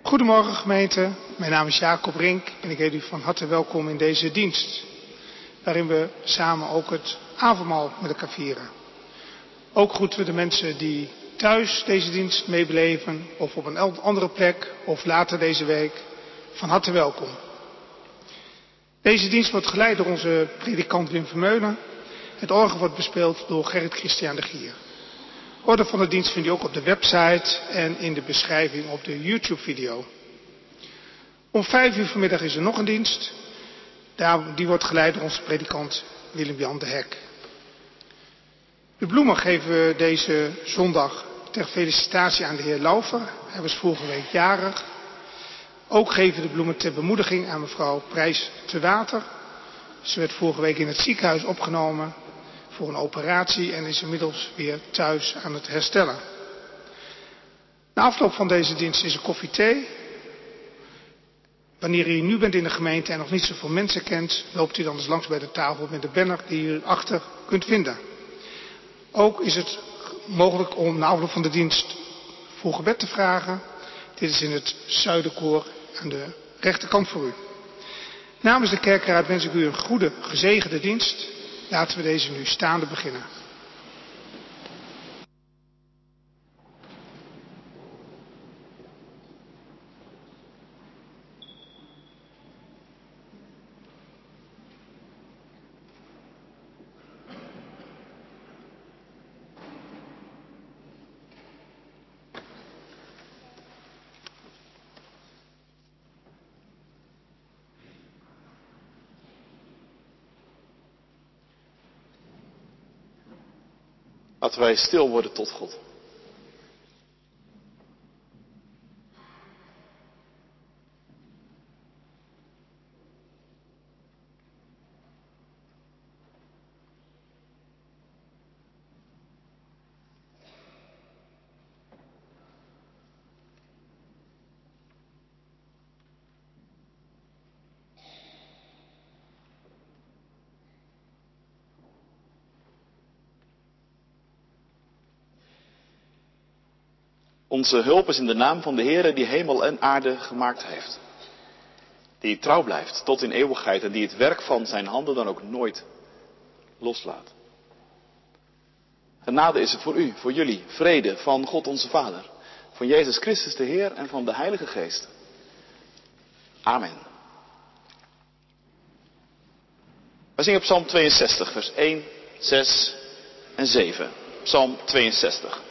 Goedemorgen gemeente, mijn naam is Jacob Rink en ik heet u van harte welkom in deze dienst. Waarin we samen ook het avondmaal met elkaar vieren. Ook groeten we de mensen die thuis deze dienst meebeleven of op een andere plek of later deze week. Van harte welkom. Deze dienst wordt geleid door onze predikant Wim Vermeulen. Het orgel wordt bespeeld door Gerrit Christian de Gier. Orde van de dienst vind je ook op de website en in de beschrijving op de YouTube-video. Om 5:00 vanmiddag is er nog een dienst. Die wordt geleid door onze predikant Willem-Jan de Hek. De bloemen geven we deze zondag ter felicitatie aan de heer Laufer. Hij was vorige week jarig. Ook geven we de bloemen ter bemoediging aan mevrouw Prijs te Water. Ze werd vorige week in het ziekenhuis opgenomen voor een operatie en is inmiddels weer thuis aan het herstellen. Na afloop van deze dienst is er koffie-thee. Wanneer u nu bent in de gemeente en nog niet zoveel mensen kent, loopt u dan eens langs bij de tafel met de banner die u achter kunt vinden. Ook is het mogelijk om na afloop van de dienst voor gebed te vragen. Dit is in het zuidenkoor aan de rechterkant voor u. Namens de kerkraad wens ik u een goede, gezegende dienst. Laten we deze nu staande beginnen. Laten wij stil worden tot God. Onze hulp is in de naam van de Heere die hemel en aarde gemaakt heeft. Die trouw blijft tot in eeuwigheid en die het werk van zijn handen dan ook nooit loslaat. Genade is het voor u, voor jullie, vrede van God onze Vader, van Jezus Christus de Heer en van de Heilige Geest. Amen. Wij zingen Psalm 62, vers 1, 6 en 7. Psalm 62.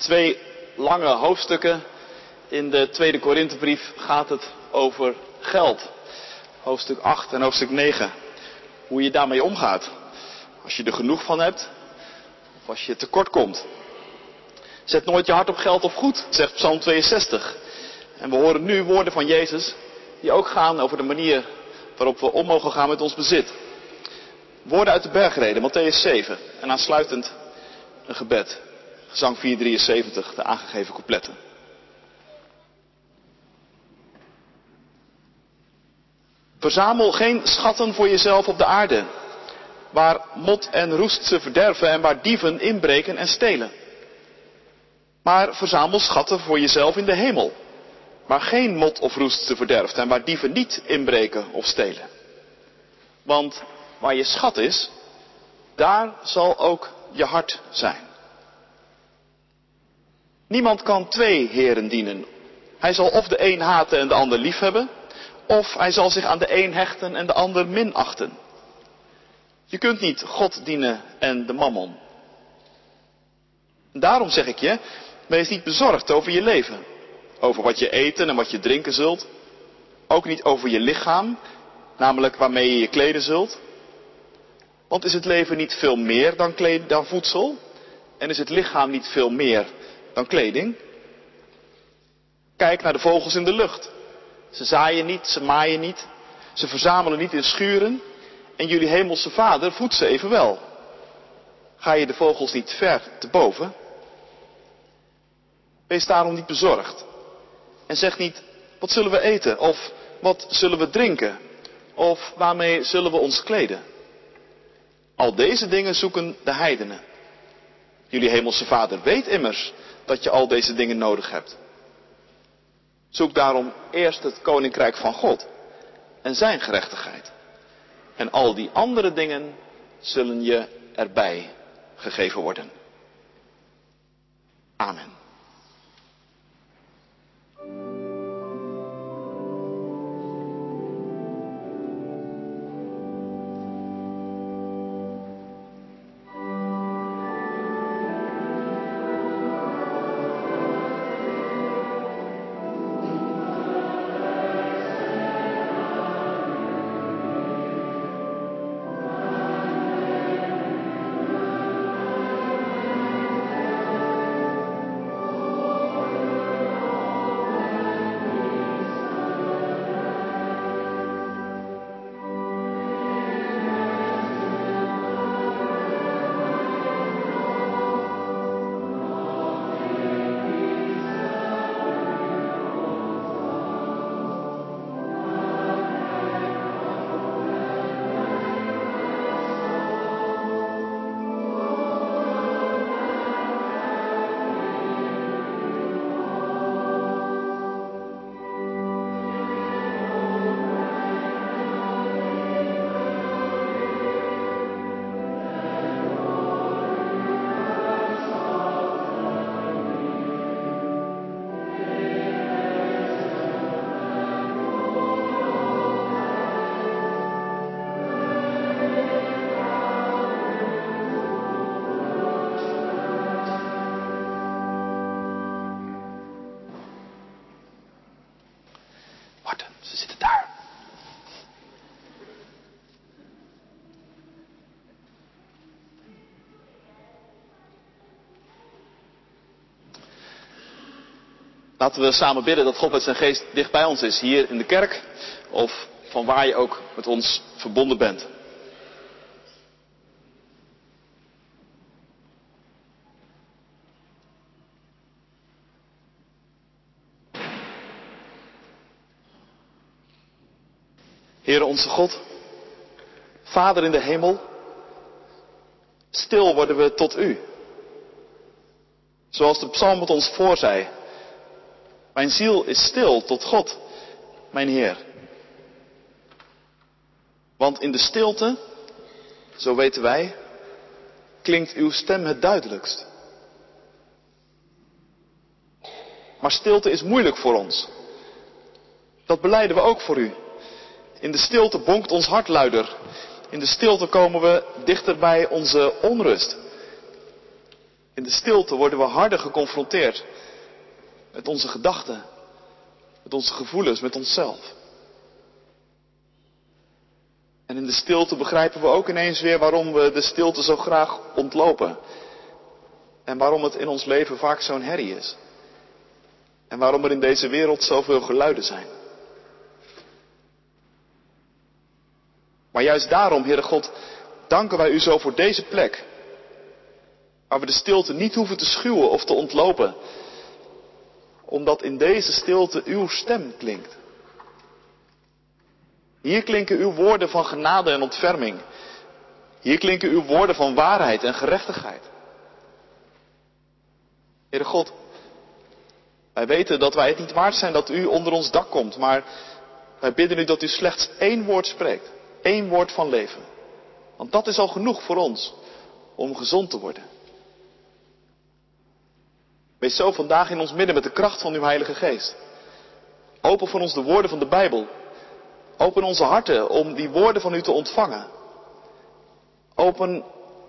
2 lange hoofdstukken in de tweede Korinthebrief gaat het over geld. Hoofdstuk 8 en hoofdstuk 9. Hoe je daarmee omgaat. Als je er genoeg van hebt, of als je tekort komt. Zet nooit je hart op geld of goed, zegt Psalm 62. En we horen nu woorden van Jezus die ook gaan over de manier waarop we om mogen gaan met ons bezit. Woorden uit de bergreden, Mattheüs 7. En aansluitend een gebed. Gezang 473, de aangegeven coupletten. Verzamel geen schatten voor jezelf op de aarde, waar mot en roest ze verderven en waar dieven inbreken en stelen. Maar verzamel schatten voor jezelf in de hemel, waar geen mot of roest ze verderft en waar dieven niet inbreken of stelen. Want waar je schat is, daar zal ook je hart zijn. Niemand kan 2 heren dienen. Hij zal of de een haten en de ander liefhebben, of hij zal zich aan de een hechten en de ander minachten. Je kunt niet God dienen en de mammon. Daarom zeg ik je, wees niet bezorgd over je leven. Over wat je eten en wat je drinken zult. Ook niet over je lichaam, namelijk waarmee je je kleden zult. Want is het leven niet veel meer dan voedsel? En is het lichaam niet veel meer dan kleding? Kijk naar de vogels in de lucht. Ze zaaien niet, ze maaien niet, ze verzamelen niet in schuren. En jullie hemelse Vader voedt ze evenwel. Ga je de vogels niet ver te boven? Wees daarom niet bezorgd. En zeg niet, wat zullen we eten? Of wat zullen we drinken? Of waarmee zullen we ons kleden? Al deze dingen zoeken de heidenen. Jullie hemelse Vader weet immers dat je al deze dingen nodig hebt. Zoek daarom eerst het koninkrijk van God en zijn gerechtigheid. En al die andere dingen zullen je erbij gegeven worden. Amen. Ze zitten daar. Laten we samen bidden dat God met zijn geest dicht bij ons is, hier in de kerk of van waar je ook met ons verbonden bent. Heere onze God, Vader in de hemel, stil worden we tot U. Zoals de psalm het ons voorzei. Mijn ziel is stil tot God, mijn Heer. Want in de stilte, zo weten wij, klinkt uw stem het duidelijkst. Maar stilte is moeilijk voor ons. Dat belijden we ook voor u. In de stilte bonkt ons hart luider. In de stilte komen we dichter bij onze onrust. In de stilte worden we harder geconfronteerd met onze gedachten, met onze gevoelens, met onszelf. En in de stilte begrijpen we ook ineens weer waarom we de stilte zo graag ontlopen. En waarom het in ons leven vaak zo'n herrie is. En waarom er in deze wereld zoveel geluiden zijn. Maar juist daarom, Heere God, danken wij u zo voor deze plek. Waar we de stilte niet hoeven te schuwen of te ontlopen. Omdat in deze stilte uw stem klinkt. Hier klinken uw woorden van genade en ontferming. Hier klinken uw woorden van waarheid en gerechtigheid. Heere God, wij weten dat wij het niet waard zijn dat u onder ons dak komt, maar wij bidden u dat u slechts één woord spreekt. Eén woord van leven. Want dat is al genoeg voor ons om gezond te worden. Wees zo vandaag in ons midden met de kracht van uw Heilige Geest. Open voor ons de woorden van de Bijbel. Open onze harten om die woorden van u te ontvangen. Open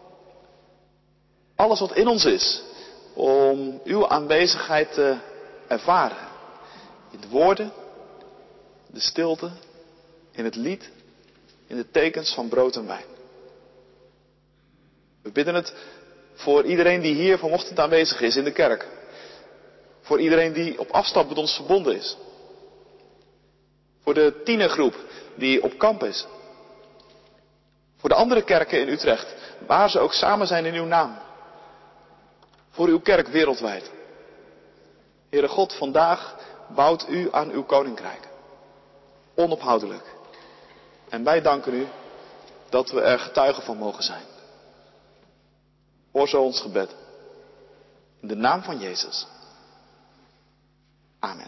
alles wat in ons is om uw aanwezigheid te ervaren. In de woorden, de stilte, in het lied, in de tekens van brood en wijn. We bidden het voor iedereen die hier vanochtend aanwezig is in de kerk. Voor iedereen die op afstand met ons verbonden is. Voor de tienergroep die op kamp is. Voor de andere kerken in Utrecht, waar ze ook samen zijn in uw naam. Voor uw kerk wereldwijd. Heere God, vandaag bouwt u aan uw koninkrijk. Onophoudelijk. En wij danken u dat we er getuigen van mogen zijn. Hoor zo ons gebed. In de naam van Jezus. Amen.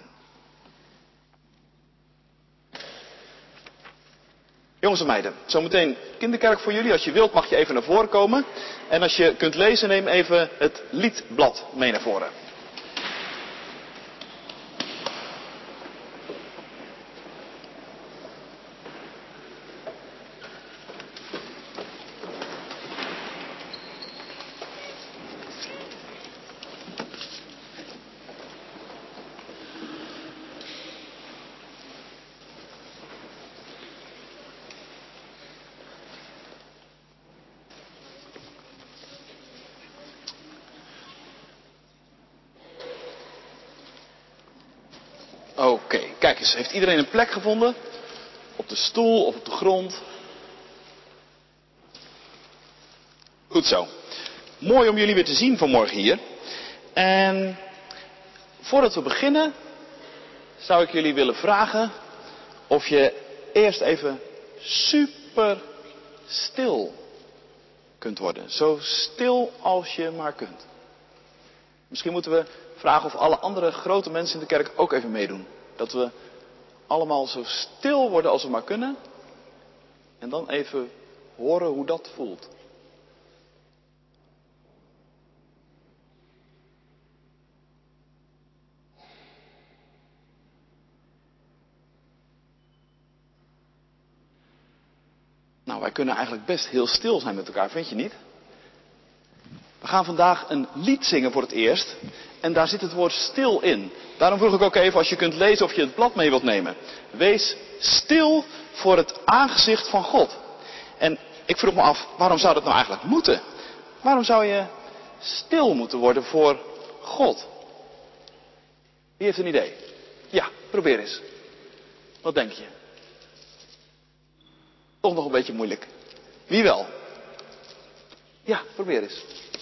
Jongens en meiden, zometeen kinderkerk voor jullie. Als je wilt mag je even naar voren komen. En als je kunt lezen, neem even het liedblad mee naar voren. Oké, kijk eens. Heeft iedereen een plek gevonden? Op de stoel of op de grond? Goed zo. Mooi om jullie weer te zien vanmorgen hier. En voordat we beginnen, zou ik jullie willen vragen of je eerst even super stil kunt worden. Zo stil als je maar kunt. Misschien moeten we vragen of alle andere grote mensen in de kerk ook even meedoen. Dat we allemaal zo stil worden als we maar kunnen. En dan even horen hoe dat voelt. Nou, wij kunnen eigenlijk best heel stil zijn met elkaar, vind je niet? We gaan vandaag een lied zingen voor het eerst. En daar zit het woord stil in. Daarom vroeg ik ook even als je kunt lezen of je het blad mee wilt nemen. Wees stil voor het aangezicht van God. En ik vroeg me af, waarom zou dat nou eigenlijk moeten? Waarom zou je stil moeten worden voor God? Wie heeft een idee? Ja, probeer eens. Wat denk je? Toch nog een beetje moeilijk. Wie wel? Ja, probeer eens.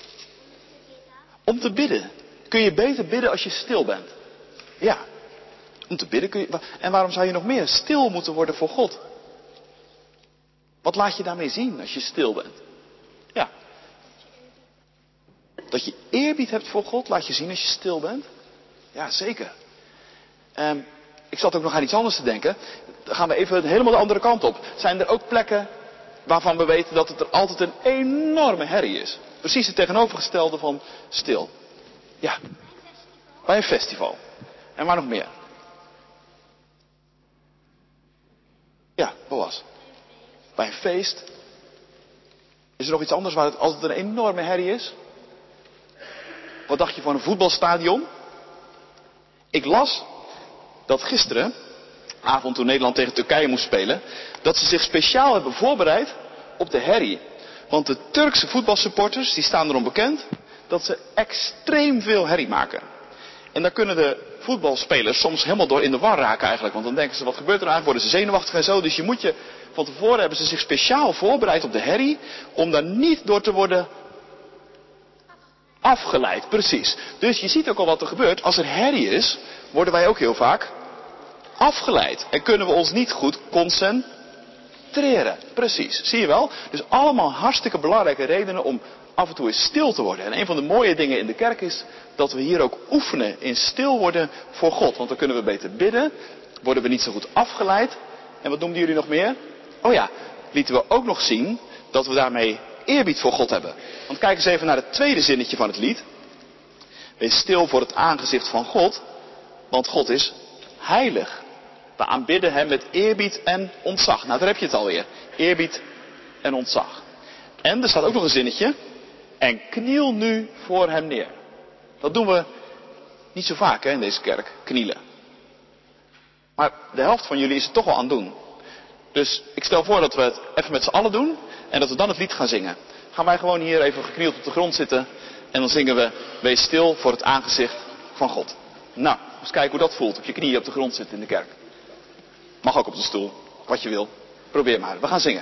Om te bidden. Kun je beter bidden als je stil bent? Ja. Om te bidden kun je... En waarom zou je nog meer stil moeten worden voor God? Wat laat je daarmee zien als je stil bent? Ja. Dat je eerbied hebt voor God, laat je zien als je stil bent? Ja, zeker. Ik zat ook nog aan iets anders te denken. Dan gaan we even helemaal de andere kant op. Zijn er ook plekken waarvan we weten dat het er altijd een enorme herrie is? Precies het tegenovergestelde van stil. Ja. Bij een festival. En waar nog meer? Ja, Boas. Bij een feest. Is er nog iets anders waar het altijd een enorme herrie is? Wat dacht je van een voetbalstadion? Ik las dat gisteren, avond toen Nederland tegen Turkije moest spelen, dat ze zich speciaal hebben voorbereid op de herrie. Want de Turkse voetbalsupporters, die staan erom bekend dat ze extreem veel herrie maken. En daar kunnen de voetbalspelers soms helemaal door in de war raken eigenlijk. Want dan denken ze, wat gebeurt er eigenlijk? Worden ze zenuwachtig en zo. Dus van tevoren hebben ze zich speciaal voorbereid op de herrie, om daar niet door te worden afgeleid. Precies. Dus je ziet ook al wat er gebeurt. Als er herrie is, worden wij ook heel vaak afgeleid. En kunnen we ons niet goed concentreren. Precies. Zie je wel? Dus allemaal hartstikke belangrijke redenen om af en toe eens stil te worden. En een van de mooie dingen in de kerk is dat we hier ook oefenen in stil worden voor God. Want dan kunnen we beter bidden, worden we niet zo goed afgeleid. En wat noemden jullie nog meer? Oh ja, lieten we ook nog zien dat we daarmee eerbied voor God hebben. Want kijk eens even naar het tweede zinnetje van het lied. Wees stil voor het aangezicht van God, want God is heilig. We aanbidden hem met eerbied en ontzag. Nou, daar heb je het alweer. Eerbied en ontzag. En er staat ook nog een zinnetje. En kniel nu voor hem neer. Dat doen we niet zo vaak in deze kerk, knielen. Maar de helft van jullie is het toch wel aan het doen. Dus ik stel voor dat we het even met z'n allen doen. En dat we dan het lied gaan zingen. Gaan wij gewoon hier even geknield op de grond zitten. En dan zingen we, wees stil voor het aangezicht van God. Nou, eens kijken hoe dat voelt. Op je knieën op de grond zitten in de kerk. Mag ook op de stoel. Wat je wil. Probeer maar. We gaan zingen.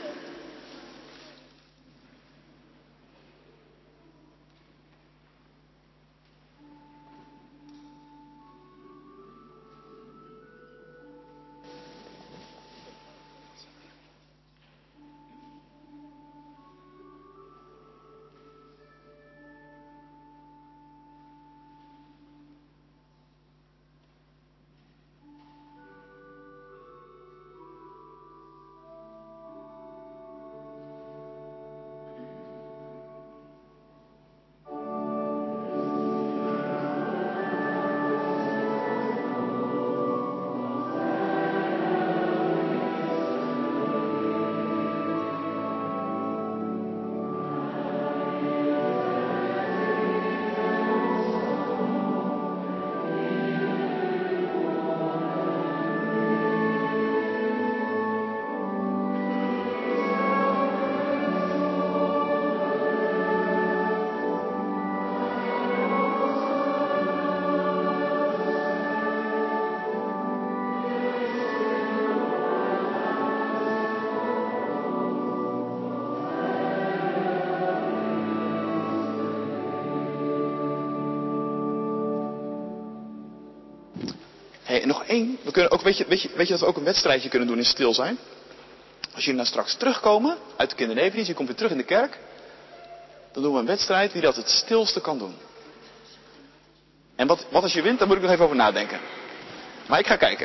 Hey, en nog één. We kunnen ook, weet je dat we ook een wedstrijdje kunnen doen in stil zijn? Als jullie nou straks terugkomen uit de kindernevendienst, je komt weer terug in de kerk. Dan doen we een wedstrijd wie dat het stilste kan doen. En wat als je wint, daar moet ik nog even over nadenken. Maar ik ga kijken.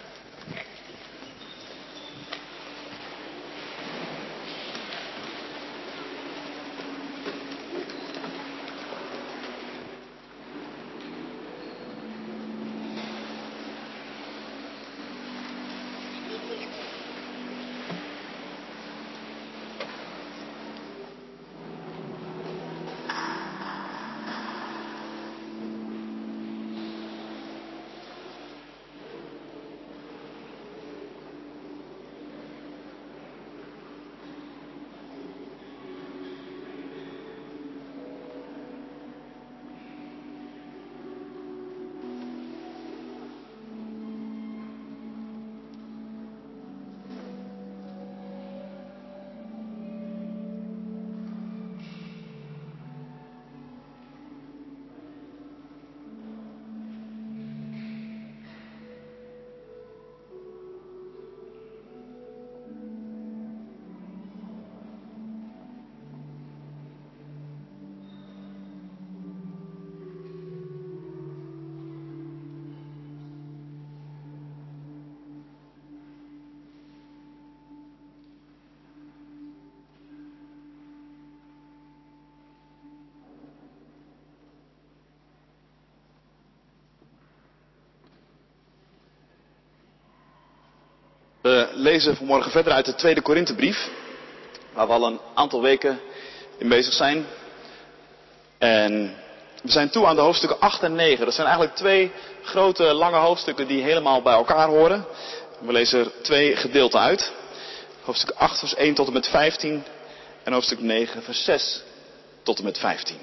We lezen vanmorgen verder uit de tweede Korinthebrief, waar we al een aantal weken in bezig zijn. En We zijn toe aan de hoofdstukken 8 en 9. Dat zijn eigenlijk 2 grote, lange hoofdstukken die helemaal bij elkaar horen. We lezen er 2 gedeelten uit. Hoofdstuk 8 vers 1 tot en met 15 en hoofdstuk 9 vers 6 tot en met 15.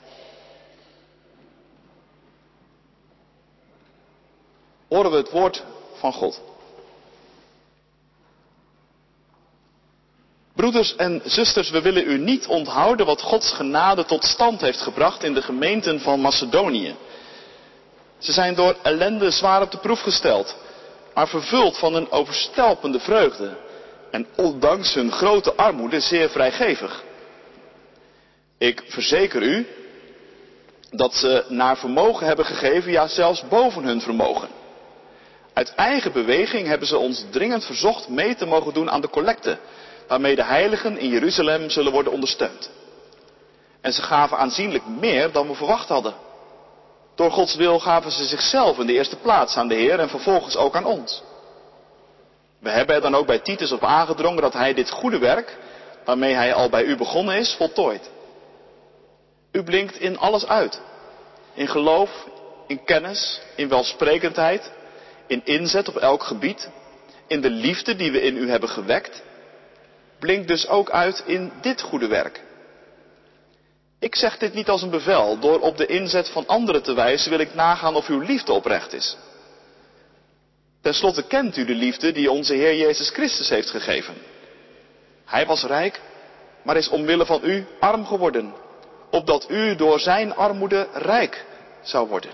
Horen we het woord van God. Broeders en zusters, we willen u niet onthouden wat Gods genade tot stand heeft gebracht in de gemeenten van Macedonië. Ze zijn door ellende zwaar op de proef gesteld, maar vervuld van een overstelpende vreugde en ondanks hun grote armoede zeer vrijgevig. Ik verzeker u dat ze naar vermogen hebben gegeven, ja zelfs boven hun vermogen. Uit eigen beweging hebben ze ons dringend verzocht mee te mogen doen aan de collecte, waarmee de heiligen in Jeruzalem zullen worden ondersteund. En ze gaven aanzienlijk meer dan we verwacht hadden. Door Gods wil gaven ze zichzelf in de eerste plaats aan de Heer en vervolgens ook aan ons. We hebben er dan ook bij Titus op aangedrongen dat hij dit goede werk, waarmee hij al bij u begonnen is, voltooit. U blinkt in alles uit. In geloof, in kennis, in welsprekendheid, in inzet op elk gebied, in de liefde die we in u hebben gewekt. Blinkt dus ook uit in dit goede werk. Ik zeg dit niet als een bevel. Door op de inzet van anderen te wijzen wil ik nagaan of uw liefde oprecht is. Ten slotte kent u de liefde die onze Heer Jezus Christus heeft gegeven. Hij was rijk, maar is omwille van u arm geworden, opdat u door zijn armoede rijk zou worden.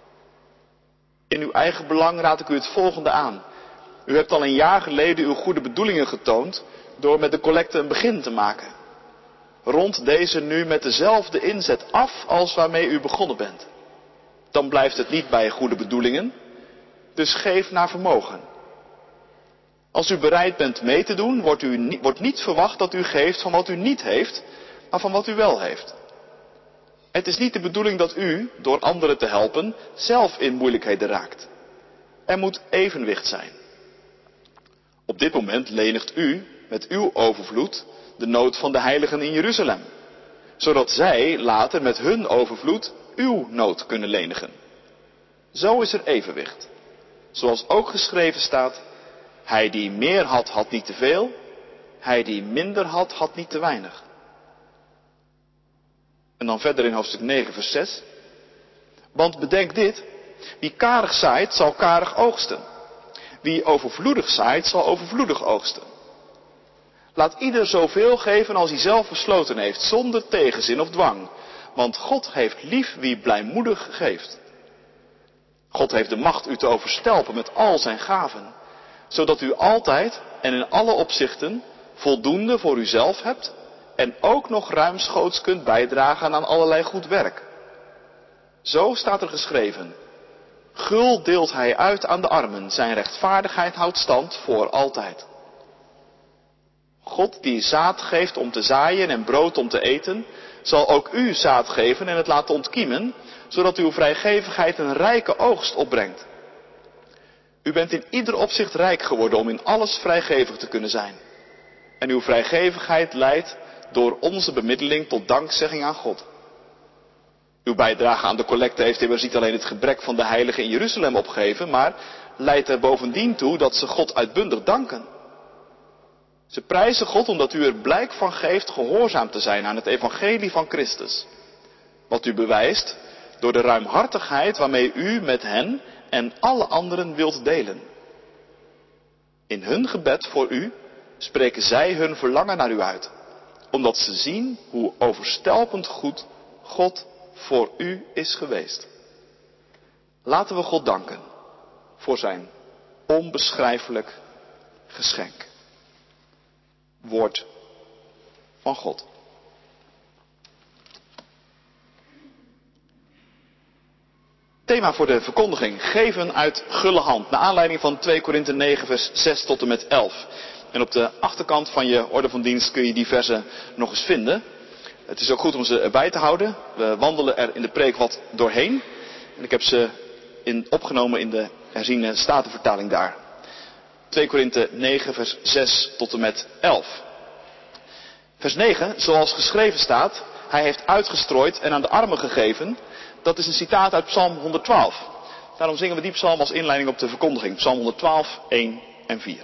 In uw eigen belang raad ik u het volgende aan. U hebt al een jaar geleden uw goede bedoelingen getoond door met de collecte een begin te maken. Rond deze nu met dezelfde inzet af als waarmee u begonnen bent. Dan blijft het niet bij goede bedoelingen, dus geef naar vermogen. Als u bereid bent mee te doen, wordt niet verwacht dat u geeft van wat u niet heeft, maar van wat u wel heeft. Het is niet de bedoeling dat u, door anderen te helpen, zelf in moeilijkheden raakt. Er moet evenwicht zijn. Op dit moment lenigt u met uw overvloed de nood van de heiligen in Jeruzalem, zodat zij later met hun overvloed uw nood kunnen lenigen. Zo is er evenwicht. Zoals ook geschreven staat, hij die meer had, had niet te veel, hij die minder had, had niet te weinig. En dan verder in hoofdstuk 9 vers 6. Want bedenk dit, wie karig zaait, zal karig oogsten. Wie overvloedig zaait, zal overvloedig oogsten. Laat ieder zoveel geven als hij zelf besloten heeft, zonder tegenzin of dwang. Want God heeft lief wie blijmoedig geeft. God heeft de macht u te overstelpen met al zijn gaven, zodat u altijd en in alle opzichten voldoende voor uzelf hebt en ook nog ruimschoots kunt bijdragen aan allerlei goed werk. Zo staat er geschreven, gul deelt hij uit aan de armen, zijn rechtvaardigheid houdt stand voor altijd. God die zaad geeft om te zaaien en brood om te eten, zal ook u zaad geven en het laten ontkiemen, zodat uw vrijgevigheid een rijke oogst opbrengt. U bent in ieder opzicht rijk geworden om in alles vrijgevig te kunnen zijn. En uw vrijgevigheid leidt door onze bemiddeling tot dankzegging aan God. Uw bijdrage aan de collecte heeft immers niet alleen het gebrek van de heiligen in Jeruzalem opgeheven, maar leidt er bovendien toe dat ze God uitbundig danken. Ze prijzen God omdat u er blijk van geeft gehoorzaam te zijn aan het evangelie van Christus. Wat u bewijst door de ruimhartigheid waarmee u met hen en alle anderen wilt delen. In hun gebed voor u spreken zij hun verlangen naar u uit, omdat ze zien hoe overstelpend goed God voor u is geweest. Laten we God danken voor zijn onbeschrijfelijk geschenk. Woord van God. Thema voor de verkondiging, geven uit gulle hand, naar aanleiding van 2 Korinthe 9 vers 6 tot en met 11. En op de achterkant van je orde van dienst kun je die versen nog eens vinden. Het is ook goed om ze erbij te houden. We wandelen er in de preek wat doorheen. En ik heb ze opgenomen in de herziene statenvertaling daar. 2 Korinthe 9 vers 6 tot en met 11. Vers 9, zoals geschreven staat, hij heeft uitgestrooid en aan de armen gegeven, Dat is een citaat uit Psalm 112. Daarom zingen we die psalm als inleiding op de verkondiging. Psalm 112, 1 en 4.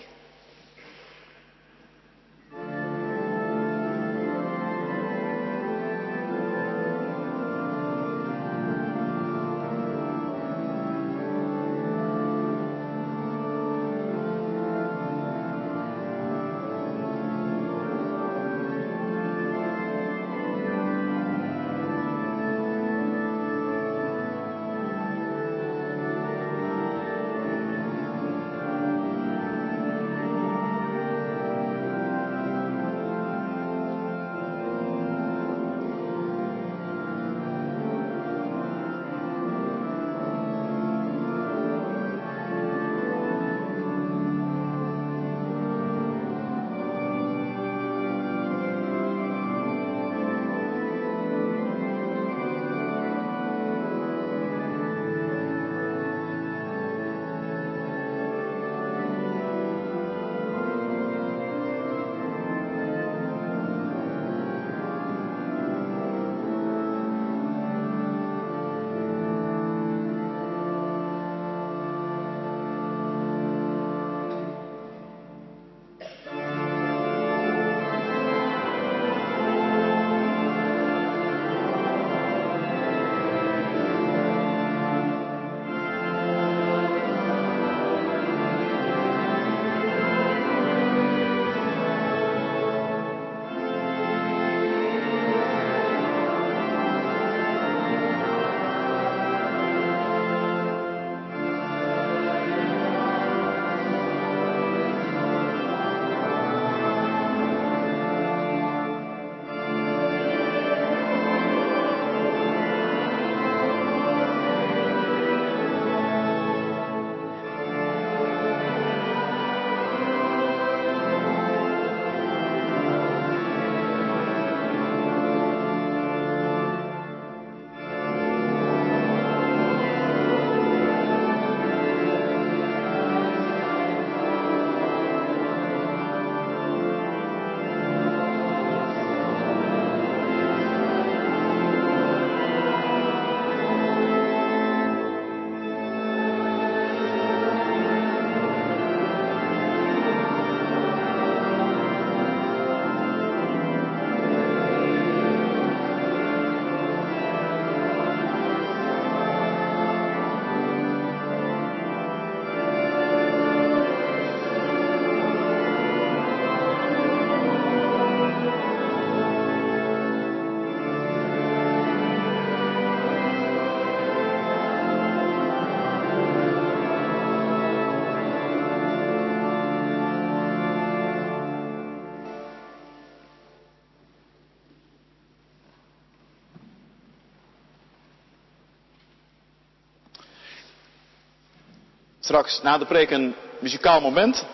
Straks na de preek een muzikaal moment.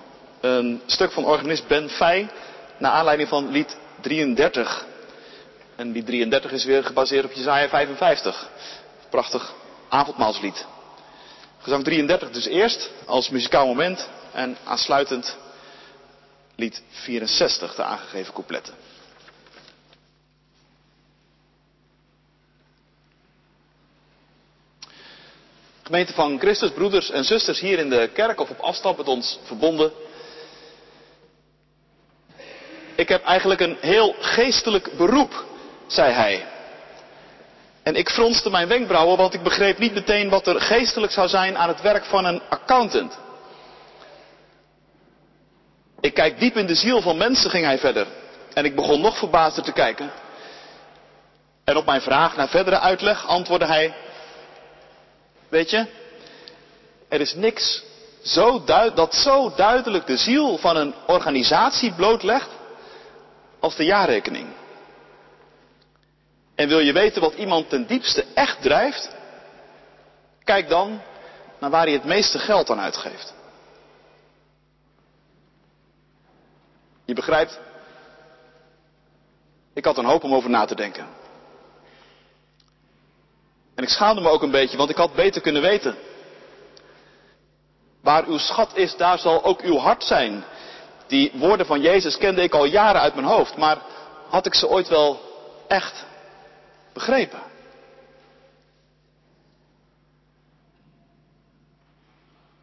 Een stuk van organist Ben Fay. Naar aanleiding van lied 33. En lied 33 is weer gebaseerd op Jesaja 55. Prachtig avondmaalslied. Gezang 33 dus eerst als muzikaal moment. En aansluitend lied 64, de aangegeven coupletten. Gemeente van Christus, broeders en zusters hier in de kerk of op afstand met ons verbonden. Ik heb eigenlijk een heel geestelijk beroep, zei hij. En ik fronste mijn wenkbrauwen, want ik begreep niet meteen wat er geestelijk zou zijn aan het werk van een accountant. Ik kijk diep in de ziel van mensen, ging hij verder. En ik begon nog verbaasder te kijken. En op mijn vraag naar verdere uitleg antwoordde hij: weet je, er is niks dat zo duidelijk de ziel van een organisatie blootlegt als de jaarrekening. En wil je weten wat iemand ten diepste echt drijft? Kijk dan naar waar hij het meeste geld aan uitgeeft. Je begrijpt, ik had een hoop om over na te denken. En ik schaamde me ook een beetje, want ik had beter kunnen weten. Waar uw schat is, daar zal ook uw hart zijn. Die woorden van Jezus kende ik al jaren uit mijn hoofd, maar had ik ze ooit wel echt begrepen?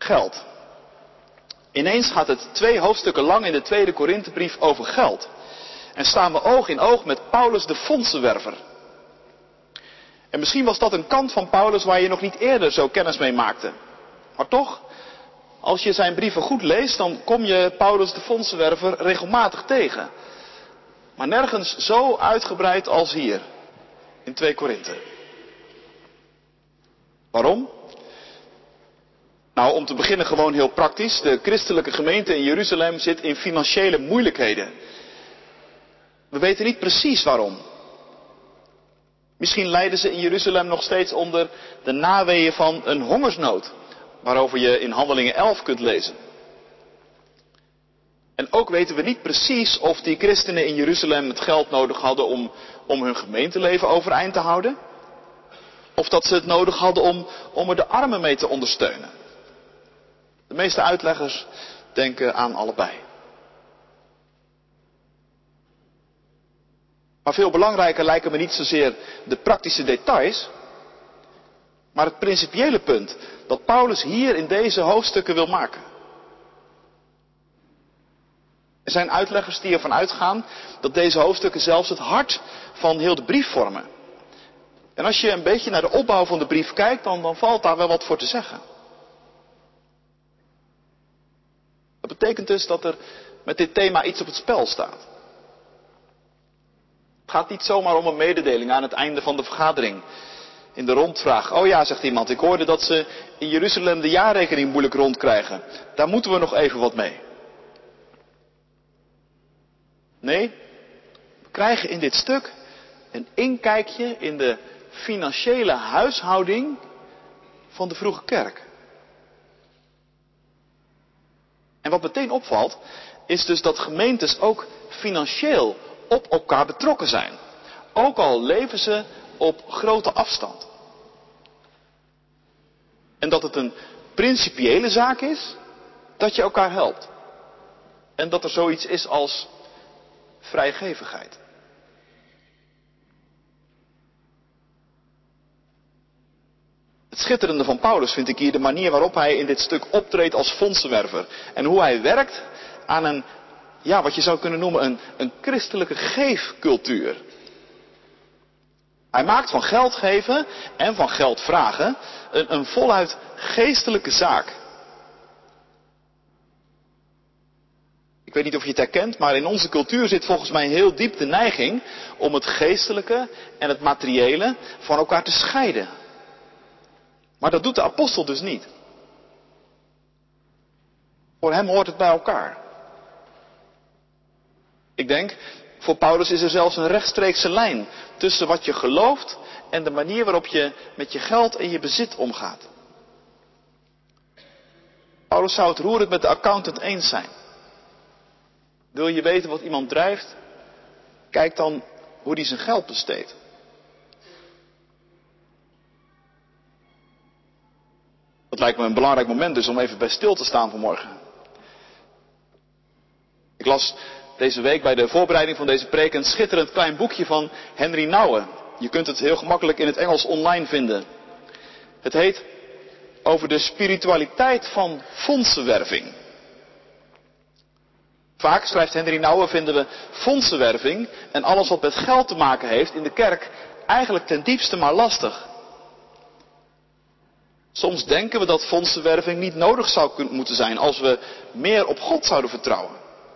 Geld. Ineens gaat het 2 hoofdstukken lang in de 2e Korinthebrief over geld. En staan we oog in oog met Paulus de fondsenwerver. En misschien was dat een kant van Paulus waar je nog niet eerder zo kennis mee maakte. Maar toch, als je zijn brieven goed leest, dan kom je Paulus de fondsenwerver regelmatig tegen. Maar nergens zo uitgebreid als hier, in 2 Korinthe. Waarom? Nou, om te beginnen gewoon heel praktisch. De christelijke gemeente in Jeruzalem zit in financiële moeilijkheden. We weten niet precies waarom. Misschien lijden ze in Jeruzalem nog steeds onder de naweeën van een hongersnood, waarover je in Handelingen 11 kunt lezen. En ook weten we niet precies of die christenen in Jeruzalem het geld nodig hadden om hun gemeenteleven overeind te houden. Of dat ze het nodig hadden om er de armen mee te ondersteunen. De meeste uitleggers denken aan allebei. Maar veel belangrijker lijken me niet zozeer de praktische details, maar het principiële punt dat Paulus hier in deze hoofdstukken wil maken. Er zijn uitleggers die ervan uitgaan dat deze hoofdstukken zelfs het hart van heel de brief vormen. En als je een beetje naar de opbouw van de brief kijkt, dan valt daar wel wat voor te zeggen. Dat betekent dus dat er met dit thema iets op het spel staat. Het gaat niet zomaar om een mededeling aan het einde van de vergadering. In de rondvraag. Oh ja, zegt iemand, ik hoorde dat ze in Jeruzalem de jaarrekening moeilijk rondkrijgen. Daar moeten we nog even wat mee. Nee, we krijgen in dit stuk een inkijkje in de financiële huishouding van de vroege kerk. En wat meteen opvalt, is dus dat gemeentes ook financieel op elkaar betrokken zijn. Ook al leven ze op grote afstand. En dat het een principiële zaak is dat je elkaar helpt. En dat er zoiets is als vrijgevigheid. Het schitterende van Paulus vind ik hier de manier waarop hij in dit stuk optreedt als fondsenwerver. En hoe hij werkt aan een, wat je zou kunnen noemen een christelijke geefcultuur. Hij maakt van geld geven en van geld vragen een voluit geestelijke zaak. Ik weet niet of je het herkent, maar in onze cultuur zit volgens mij heel diep de neiging om het geestelijke en het materiële van elkaar te scheiden. Maar dat doet de apostel dus niet. Voor hem hoort het bij elkaar. Ik denk, voor Paulus is er zelfs een rechtstreekse lijn tussen wat je gelooft en de manier waarop je met je geld en je bezit omgaat. Paulus zou het roerend met de accountant eens zijn. Wil je weten wat iemand drijft? Kijk dan hoe hij zijn geld besteedt. Dat lijkt me een belangrijk moment dus om even bij stil te staan vanmorgen. Ik las deze week bij de voorbereiding van deze preek een schitterend klein boekje van Henry Nouwen. Je kunt het heel gemakkelijk in het Engels online vinden. Het heet Over de spiritualiteit van fondsenwerving. Vaak, schrijft Henry Nouwen, vinden we fondsenwerving en alles wat met geld te maken heeft in de kerk eigenlijk ten diepste maar lastig. Soms denken we dat fondsenwerving niet nodig zou moeten zijn als we meer op God zouden vertrouwen.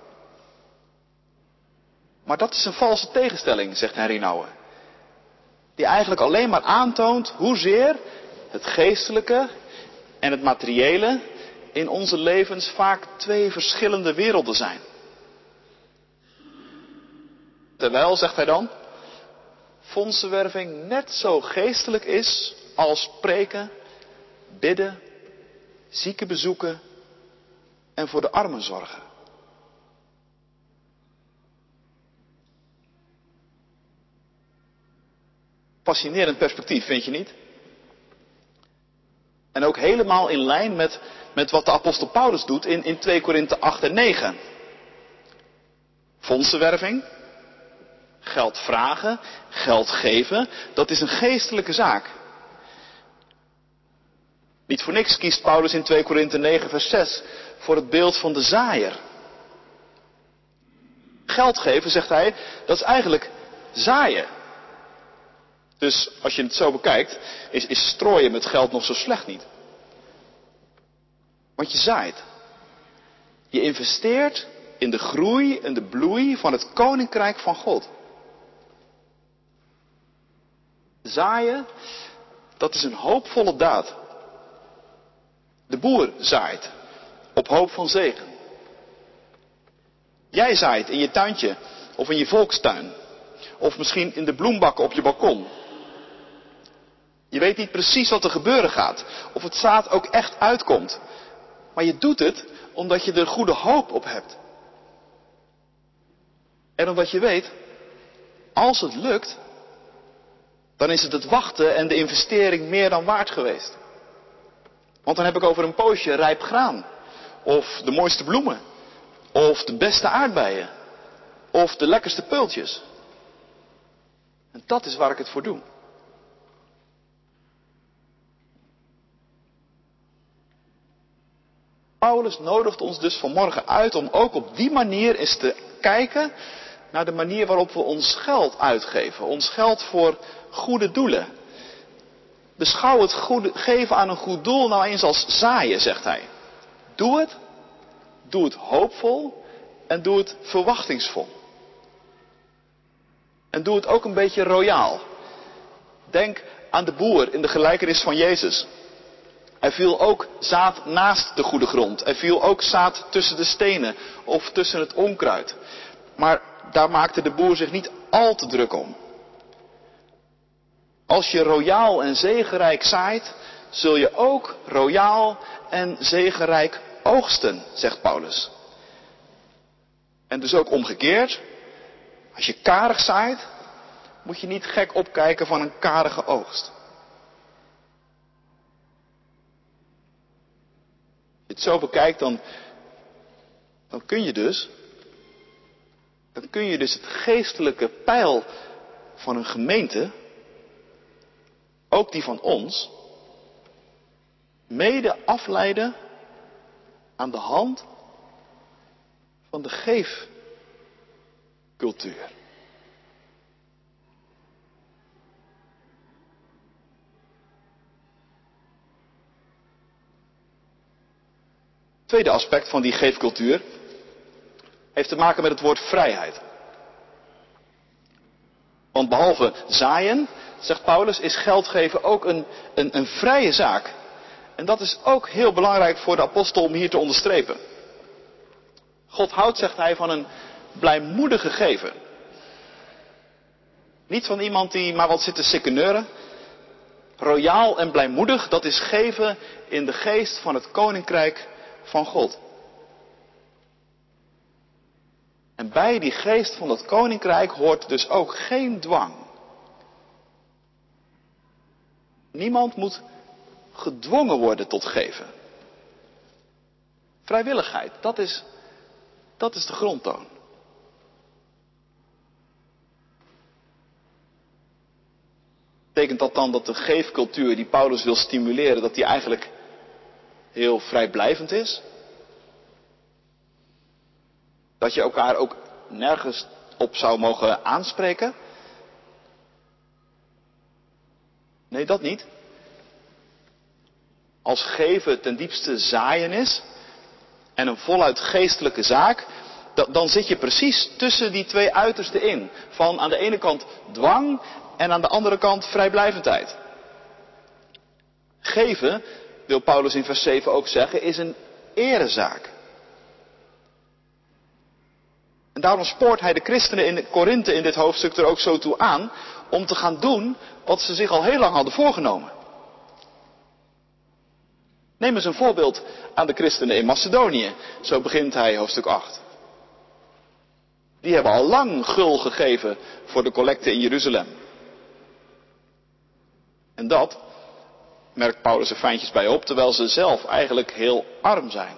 Maar dat is een valse tegenstelling, zegt Henry Nouwen. Die eigenlijk alleen maar aantoont hoezeer het geestelijke en het materiële in onze levens vaak 2 verschillende werelden zijn. Terwijl, zegt hij dan, fondsenwerving net zo geestelijk is als preken, bidden, zieken bezoeken en voor de armen zorgen. Fascinerend perspectief, vind je niet? En ook helemaal in lijn met wat de apostel Paulus doet in 2 Korinthe 8 en 9. Fondsenwerving, geld vragen, geld geven, dat is een geestelijke zaak. Niet voor niks kiest Paulus in 2 Korinthe 9 vers 6 voor het beeld van de zaaier. Geld geven, zegt hij, dat is eigenlijk zaaien. Dus als je het zo bekijkt, is strooien met geld nog zo slecht niet. Want je zaait. Je investeert in de groei en de bloei van het koninkrijk van God. Zaaien, dat is een hoopvolle daad. De boer zaait op hoop van zegen. Jij zaait in je tuintje of in je volkstuin. Of misschien in de bloembakken op je balkon. Je weet niet precies wat er gebeuren gaat. Of het zaad ook echt uitkomt. Maar je doet het omdat je er goede hoop op hebt. En omdat je weet, als het lukt, dan is het wachten en de investering meer dan waard geweest. Want dan heb ik over een poosje rijp graan. Of de mooiste bloemen. Of de beste aardbeien. Of de lekkerste peultjes. En dat is waar ik het voor doe. Paulus nodigt ons dus vanmorgen uit om ook op die manier eens te kijken naar de manier waarop we ons geld uitgeven. Ons geld voor goede doelen. Beschouw het geven aan een goed doel nou eens als zaaien, zegt hij. Doe het hoopvol en doe het verwachtingsvol. En doe het ook een beetje royaal. Denk aan de boer in de gelijkenis van Jezus. Er viel ook zaad naast de goede grond. Er viel ook zaad tussen de stenen of tussen het onkruid. Maar daar maakte de boer zich niet al te druk om. Als je royaal en zegenrijk zaait, zul je ook royaal en zegenrijk oogsten, zegt Paulus. En dus ook omgekeerd, als je karig zaait, moet je niet gek opkijken van een karige oogst. Als je het zo bekijkt, dan kun je dus het geestelijke peil van een gemeente, ook die van ons, mede afleiden aan de hand van de geefcultuur. Het tweede aspect van die geefcultuur heeft te maken met het woord vrijheid. Want behalve zaaien, zegt Paulus, is geld geven ook een vrije zaak. En dat is ook heel belangrijk voor de apostel om hier te onderstrepen. God houdt, zegt hij, van een blijmoedige gever. Niet van iemand die maar wat zit te sikkeneuren. Royaal en blijmoedig, dat is geven in de geest van het koninkrijk van God. En bij die geest van dat koninkrijk hoort dus ook geen dwang. Niemand moet gedwongen worden tot geven. Vrijwilligheid, dat is de grondtoon. Betekent dat dan dat de geefcultuur die Paulus wil stimuleren, dat die eigenlijk heel vrijblijvend is? Dat je elkaar ook nergens op zou mogen aanspreken? Nee, dat niet. Als geven ten diepste zaaien is en een voluit geestelijke zaak, dan zit je precies tussen die twee uitersten in. Van aan de ene kant dwang en aan de andere kant vrijblijvendheid. Geven, wil Paulus in vers 7 ook zeggen, is een erezaak. En daarom spoort hij de christenen in Korinthe in dit hoofdstuk er ook zo toe aan om te gaan doen wat ze zich al heel lang hadden voorgenomen. Neem eens een voorbeeld aan de christenen in Macedonië. Zo begint hij hoofdstuk 8. Die hebben al lang gul gegeven voor de collecte in Jeruzalem. En dat merkt Paulus er fijntjes bij op, terwijl ze zelf eigenlijk heel arm zijn.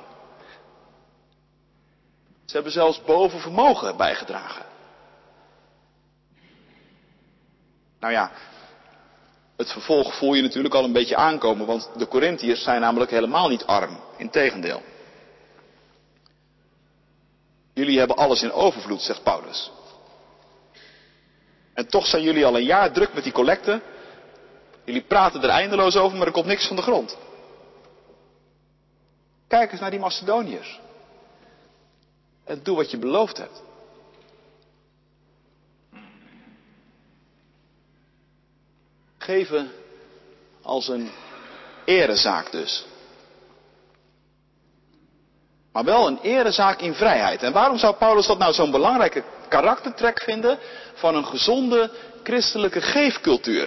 Ze hebben zelfs boven vermogen bijgedragen. Nou ja, Het vervolg voel je natuurlijk al een beetje aankomen, want de Korintiërs zijn namelijk helemaal niet arm. Integendeel. Jullie hebben alles in overvloed, zegt Paulus. En toch zijn jullie al een jaar druk met die collecte. Jullie praten er eindeloos over, maar er komt niks van de grond. Kijk eens naar die Macedoniërs. En doe wat je beloofd hebt. Geven als een erezaak dus. Maar wel een erezaak in vrijheid. En waarom zou Paulus dat nou zo'n belangrijke karaktertrek vinden van een gezonde christelijke geefcultuur?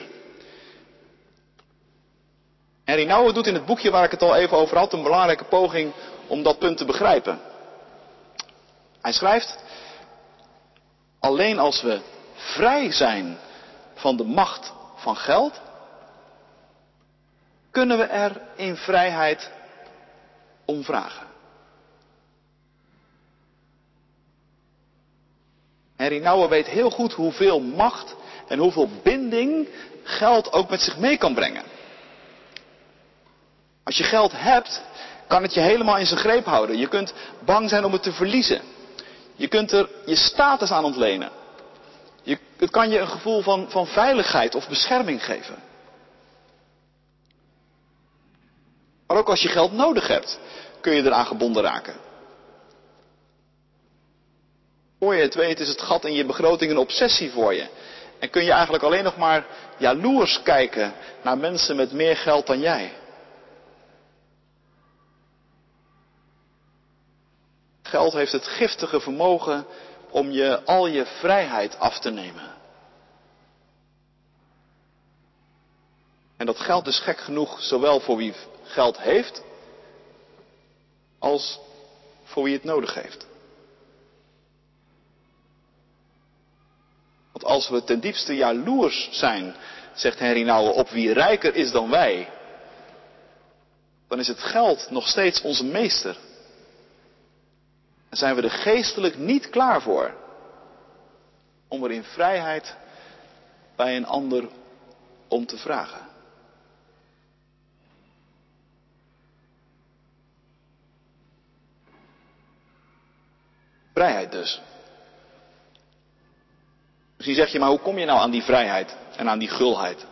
Henry Nouwen doet in het boekje waar ik het al even over had een belangrijke poging om dat punt te begrijpen. Hij schrijft: alleen als we vrij zijn van de macht van geld, kunnen we er in vrijheid om vragen. Henry Nouwen weet heel goed hoeveel macht en hoeveel binding geld ook met zich mee kan brengen. Als je geld hebt, kan het je helemaal in zijn greep houden. Je kunt bang zijn om het te verliezen. Je kunt er je status aan ontlenen. Het kan je een gevoel van veiligheid of bescherming geven. Maar ook als je geld nodig hebt, kun je eraan gebonden raken. Voor je het weet is het gat in je begroting een obsessie voor je. En kun je eigenlijk alleen nog maar jaloers kijken naar mensen met meer geld dan jij. Geld heeft het giftige vermogen om je al je vrijheid af te nemen. En dat geldt dus gek genoeg zowel voor wie geld heeft, als voor wie het nodig heeft. Want als we ten diepste jaloers zijn, zegt Henry Nouwen, op wie rijker is dan wij, dan is het geld nog steeds onze meester. En zijn we er geestelijk niet klaar voor om er in vrijheid bij een ander om te vragen. Vrijheid dus. Misschien zeg je, maar hoe kom je nou aan die vrijheid en aan die gulheid?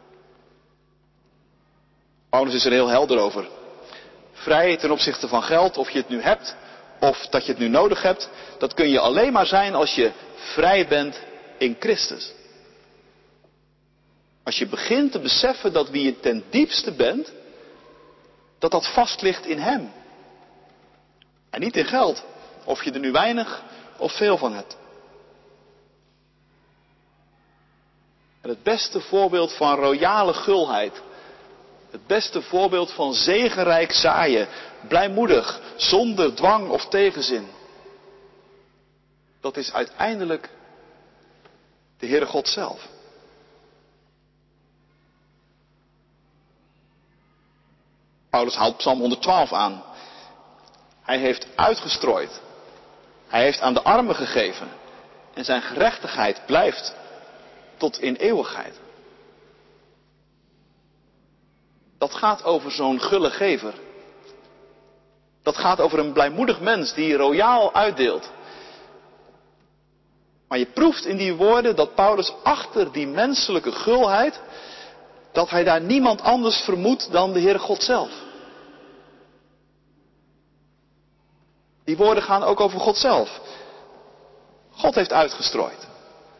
Paulus is er heel helder over. Vrij ten opzichte van geld, of je het nu hebt of dat je het nu nodig hebt, dat kun je alleen maar zijn als je vrij bent in Christus. Als je begint te beseffen dat wie je ten diepste bent, dat vast ligt in Hem. En niet in geld, of je er nu weinig of veel van hebt. En het beste voorbeeld van royale gulheid, het beste voorbeeld van zegenrijk zaaien, blijmoedig, zonder dwang of tegenzin, dat is uiteindelijk de Heere God zelf. Paulus haalt Psalm 112 aan. Hij heeft uitgestrooid. Hij heeft aan de armen gegeven. En zijn gerechtigheid blijft tot in eeuwigheid. Dat gaat over zo'n gulle gever. Dat gaat over een blijmoedig mens die royaal uitdeelt. Maar je proeft in die woorden dat Paulus achter die menselijke gulheid, dat hij daar niemand anders vermoedt dan de Heere God zelf. Die woorden gaan ook over God zelf. God heeft uitgestrooid.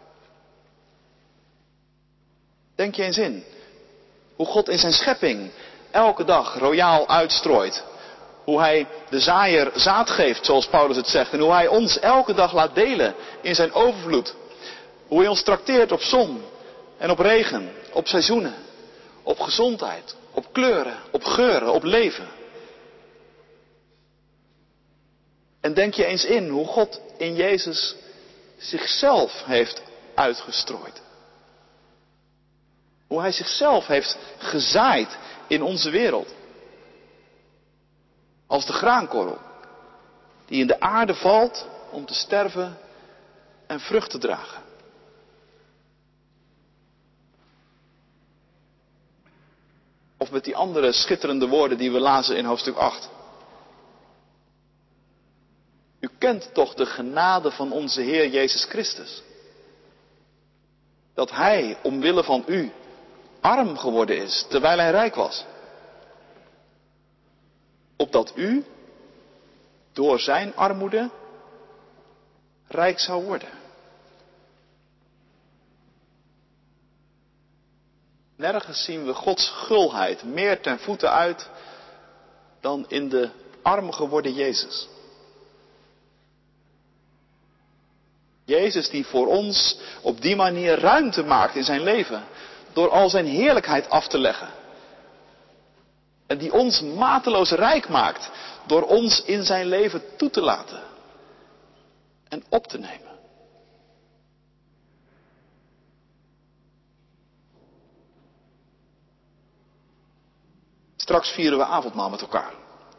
Denk je eens in hoe God in zijn schepping elke dag royaal uitstrooit. Hoe hij de zaaier zaad geeft, zoals Paulus het zegt. En hoe hij ons elke dag laat delen in zijn overvloed. Hoe hij ons trakteert op zon en op regen, op seizoenen, op gezondheid, op kleuren, op geuren, op leven. En denk je eens in hoe God in Jezus zichzelf heeft uitgestrooid. Hoe hij zichzelf heeft gezaaid in onze wereld. Als de graankorrel die in de aarde valt om te sterven en vrucht te dragen. Of met die andere schitterende woorden die we lazen in hoofdstuk 8. U kent toch de genade van onze Heer Jezus Christus. Dat Hij omwille van u arm geworden is, terwijl Hij rijk was. Opdat u door zijn armoede rijk zou worden. Nergens zien we Gods gulheid meer ten voeten uit dan in de arm geworden Jezus. Jezus die voor ons op die manier ruimte maakt in zijn leven. Door al zijn heerlijkheid af te leggen. En die ons mateloos rijk maakt. Door ons in zijn leven toe te laten. En op te nemen. Straks vieren we avondmaal met elkaar.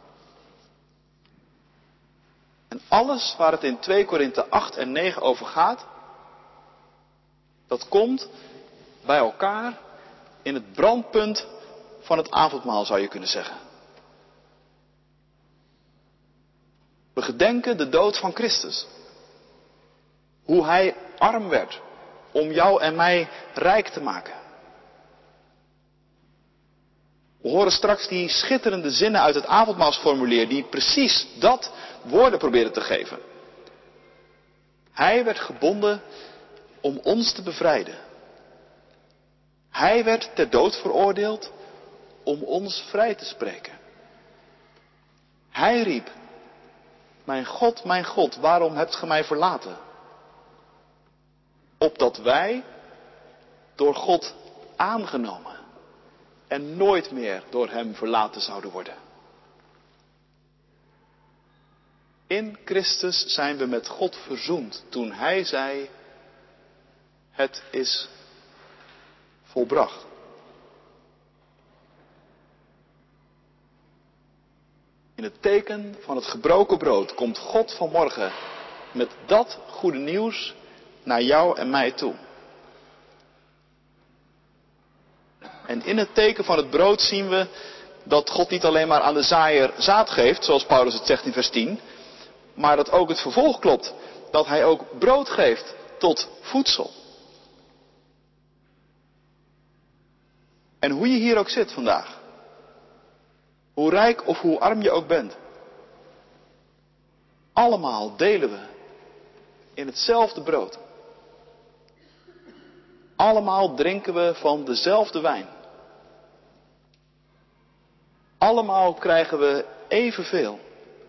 En alles waar het in 2 Korinthe 8 en 9 over gaat, dat komt bij elkaar in het brandpunt van het avondmaal, zou je kunnen zeggen. We gedenken de dood van Christus. Hoe hij arm werd om jou en mij rijk te maken. We horen straks die schitterende zinnen uit het avondmaalsformulier die precies dat woorden proberen te geven. Hij werd gebonden om ons te bevrijden. Hij werd ter dood veroordeeld om ons vrij te spreken. Hij riep, mijn God, waarom hebt ge mij verlaten? Opdat wij door God aangenomen en nooit meer door hem verlaten zouden worden. In Christus zijn we met God verzoend toen hij zei, het is volbracht. In het teken van het gebroken brood komt God vanmorgen met dat goede nieuws naar jou en mij toe. En in het teken van het brood zien we dat God niet alleen maar aan de zaaier zaad geeft, zoals Paulus het zegt in vers 10, maar dat ook het vervolg klopt, dat hij ook brood geeft tot voedsel. En hoe je hier ook zit vandaag, hoe rijk of hoe arm je ook bent, allemaal delen we in hetzelfde brood. Allemaal drinken we van dezelfde wijn. Allemaal krijgen we evenveel.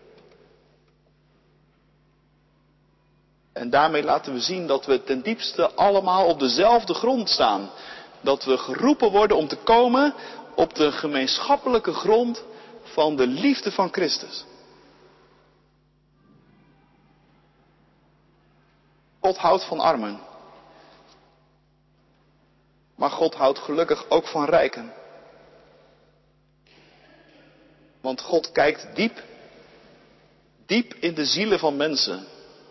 En daarmee laten we zien dat we ten diepste allemaal op dezelfde grond staan. Dat we geroepen worden om te komen op de gemeenschappelijke grond van de liefde van Christus. God houdt van armen. Maar God houdt gelukkig ook van rijken. Want God kijkt diep in de zielen van mensen.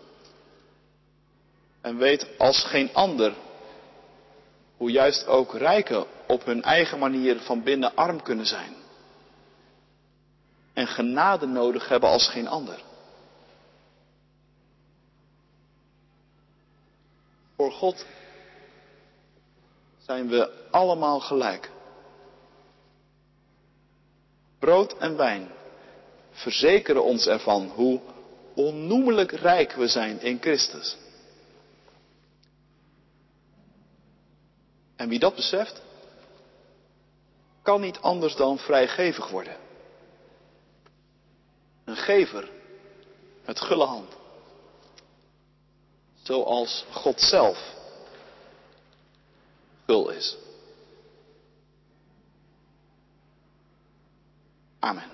En weet als geen ander hoe juist ook rijken op hun eigen manier van binnen arm kunnen zijn. En genade nodig hebben als geen ander. Voor God zijn we allemaal gelijk. Brood en wijn verzekeren ons ervan hoe onnoemelijk rijk we zijn in Christus. En wie dat beseft, kan niet anders dan vrijgevig worden. Een gever met gulle hand. Zoals God zelf gul is. Amen.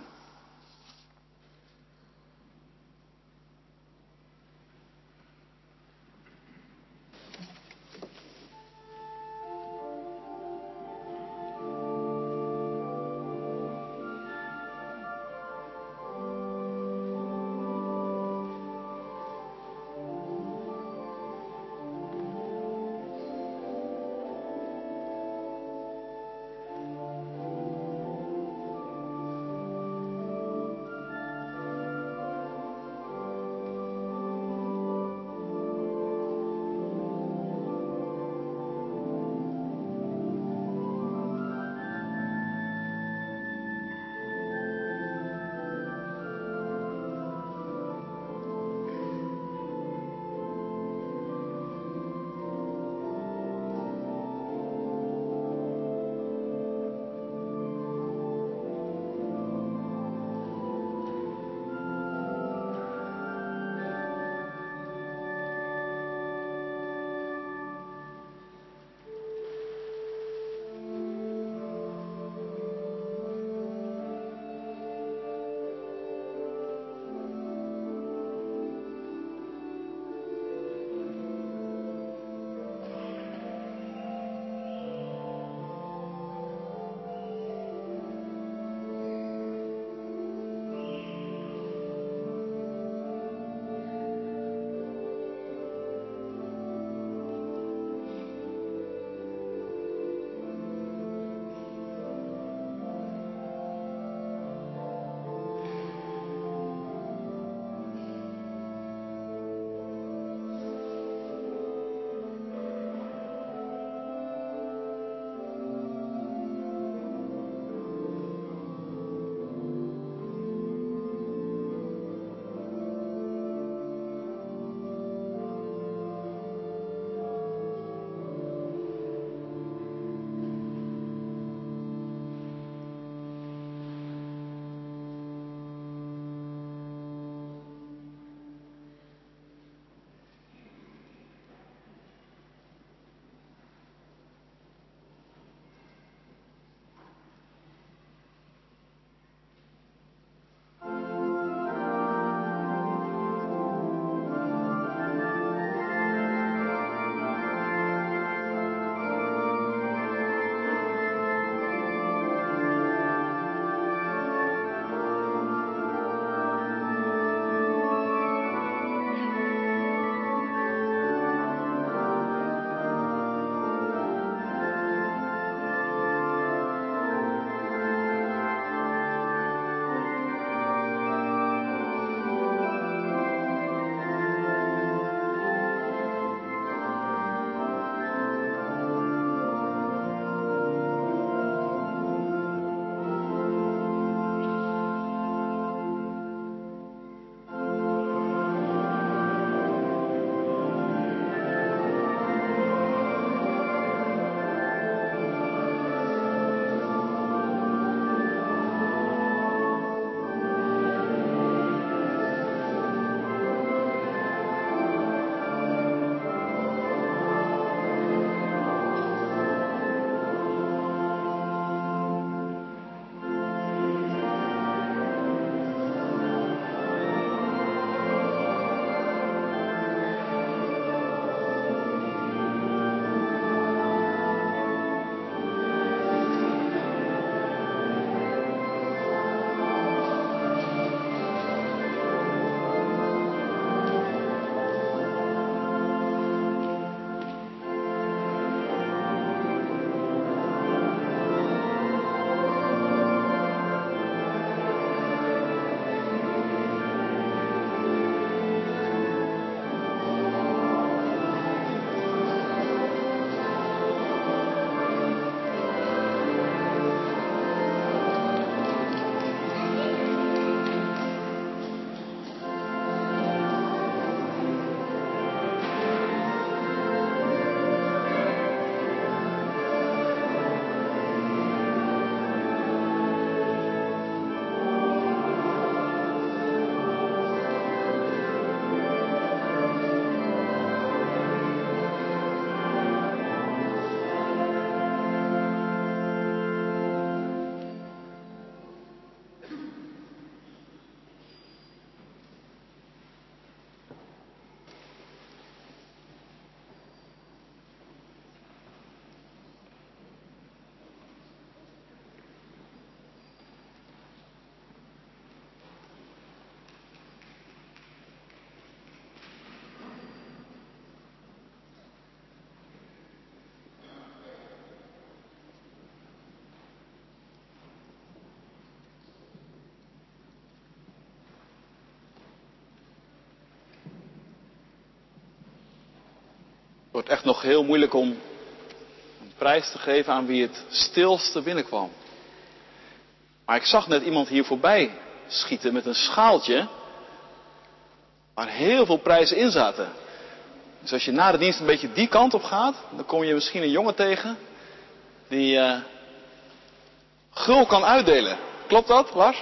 wordt echt nog heel moeilijk om een prijs te geven aan wie het stilste binnenkwam. Maar ik zag net iemand hier voorbij schieten met een schaaltje waar heel veel prijzen in zaten. Dus als je na de dienst een beetje die kant op gaat, dan kom je misschien een jongen tegen die gul kan uitdelen. Klopt dat, Lars?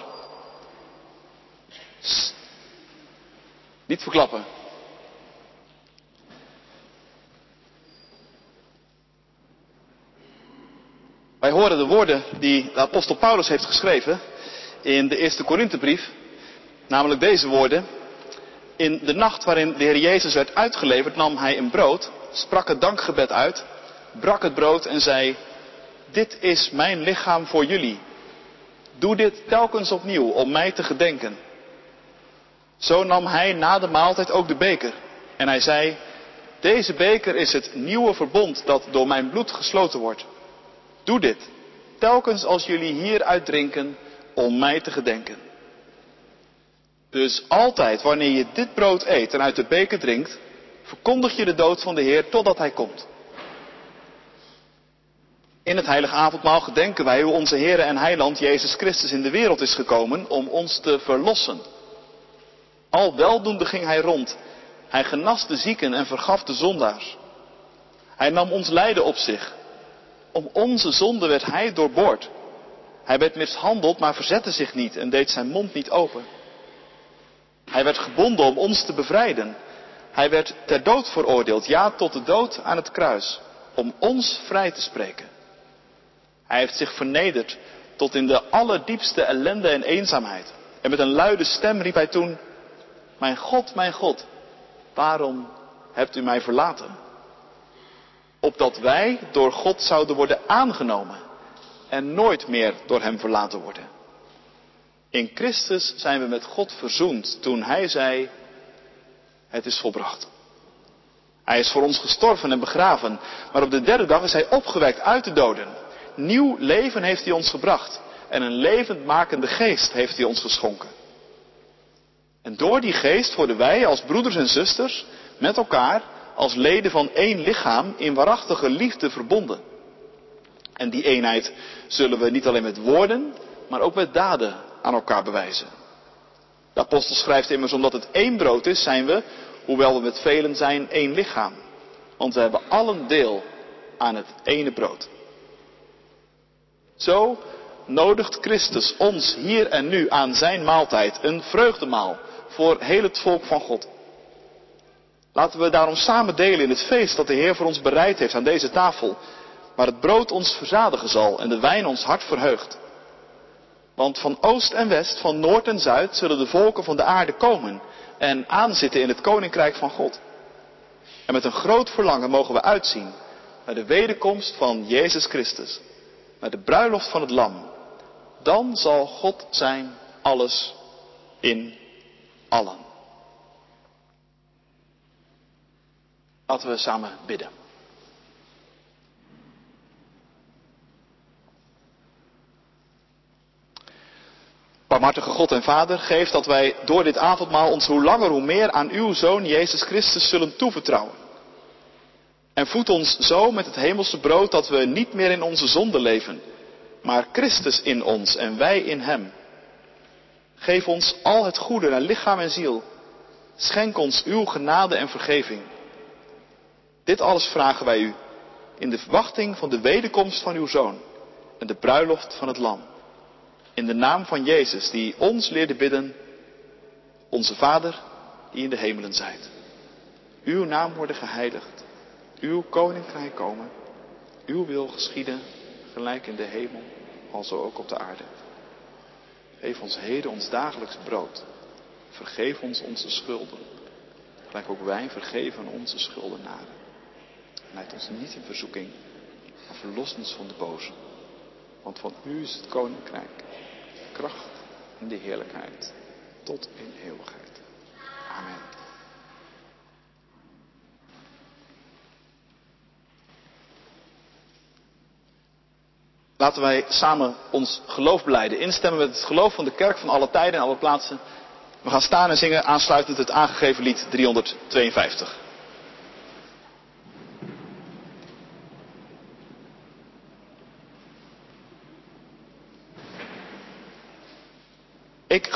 Sst. Niet verklappen. Wij horen de woorden die de apostel Paulus heeft geschreven in de eerste Korinthebrief. Namelijk deze woorden. In de nacht waarin de Heer Jezus werd uitgeleverd, nam hij een brood, sprak het dankgebed uit, brak het brood en zei: dit is mijn lichaam voor jullie. Doe dit telkens opnieuw om mij te gedenken. Zo nam hij na de maaltijd ook de beker. En hij zei: deze beker is het nieuwe verbond dat door mijn bloed gesloten wordt. Doe dit, telkens als jullie hieruit drinken, om mij te gedenken. Dus altijd wanneer je dit brood eet en uit de beker drinkt, verkondig je de dood van de Heer totdat hij komt. In het heilige avondmaal gedenken wij hoe onze Heer en Heiland Jezus Christus in de wereld is gekomen om ons te verlossen. Al weldoende ging hij rond. Hij genas de zieken en vergaf de zondaars. Hij nam ons lijden op zich. Om onze zonde werd hij doorboord. Hij werd mishandeld, maar verzette zich niet en deed zijn mond niet open. Hij werd gebonden om ons te bevrijden. Hij werd ter dood veroordeeld, ja, tot de dood aan het kruis, om ons vrij te spreken. Hij heeft zich vernederd tot in de allerdiepste ellende en eenzaamheid. En met een luide stem riep hij toen: mijn God, waarom hebt u mij verlaten? Opdat wij door God zouden worden aangenomen en nooit meer door hem verlaten worden. In Christus zijn we met God verzoend toen hij zei: het is volbracht. Hij is voor ons gestorven en begraven, maar op de derde dag is hij opgewekt uit de doden. Nieuw leven heeft hij ons gebracht en een levendmakende geest heeft hij ons geschonken. En door die geest worden wij als broeders en zusters met elkaar als leden van één lichaam in waarachtige liefde verbonden. En die eenheid zullen we niet alleen met woorden, maar ook met daden aan elkaar bewijzen. De apostel schrijft immers: omdat het één brood is, zijn we, hoewel we met velen zijn, één lichaam. Want we hebben allen deel aan het ene brood. Zo nodigt Christus ons hier en nu aan zijn maaltijd, een vreugdemaal voor heel het volk van God. Laten we daarom samen delen in het feest dat de Heer voor ons bereid heeft aan deze tafel, waar het brood ons verzadigen zal en de wijn ons hart verheugt. Want van oost en west, van noord en zuid zullen de volken van de aarde komen en aanzitten in het koninkrijk van God. En met een groot verlangen mogen we uitzien naar de wederkomst van Jezus Christus, naar de bruiloft van het Lam. Dan zal God zijn alles in allen. Laten we samen bidden. Barmhartige God en Vader, geef dat wij door dit avondmaal ons hoe langer hoe meer aan uw Zoon Jezus Christus zullen toevertrouwen. En voed ons zo met het hemelse brood dat we niet meer in onze zonde leven, maar Christus in ons en wij in hem. Geef ons al het goede naar lichaam en ziel. Schenk ons uw genade en vergeving. Dit alles vragen wij u in de verwachting van de wederkomst van uw Zoon en de bruiloft van het Lam. In de naam van Jezus, die ons leerde bidden: onze Vader die in de hemelen zijt. Uw naam worden geheiligd. Uw koninkrijk komen. Uw wil geschieden, gelijk in de hemel, alzo ook op de aarde. Geef ons heden ons dagelijks brood. Vergeef ons onze schulden, gelijk ook wij vergeven onze schuldenaren. Leid ons niet in verzoeking, maar verlos ons van de boze. Want van u is het koninkrijk, de kracht en de heerlijkheid, tot in eeuwigheid. Amen. Laten wij samen ons geloof belijden, instemmen met het geloof van de kerk van alle tijden en alle plaatsen. We gaan staan en zingen aansluitend het aangegeven lied 352.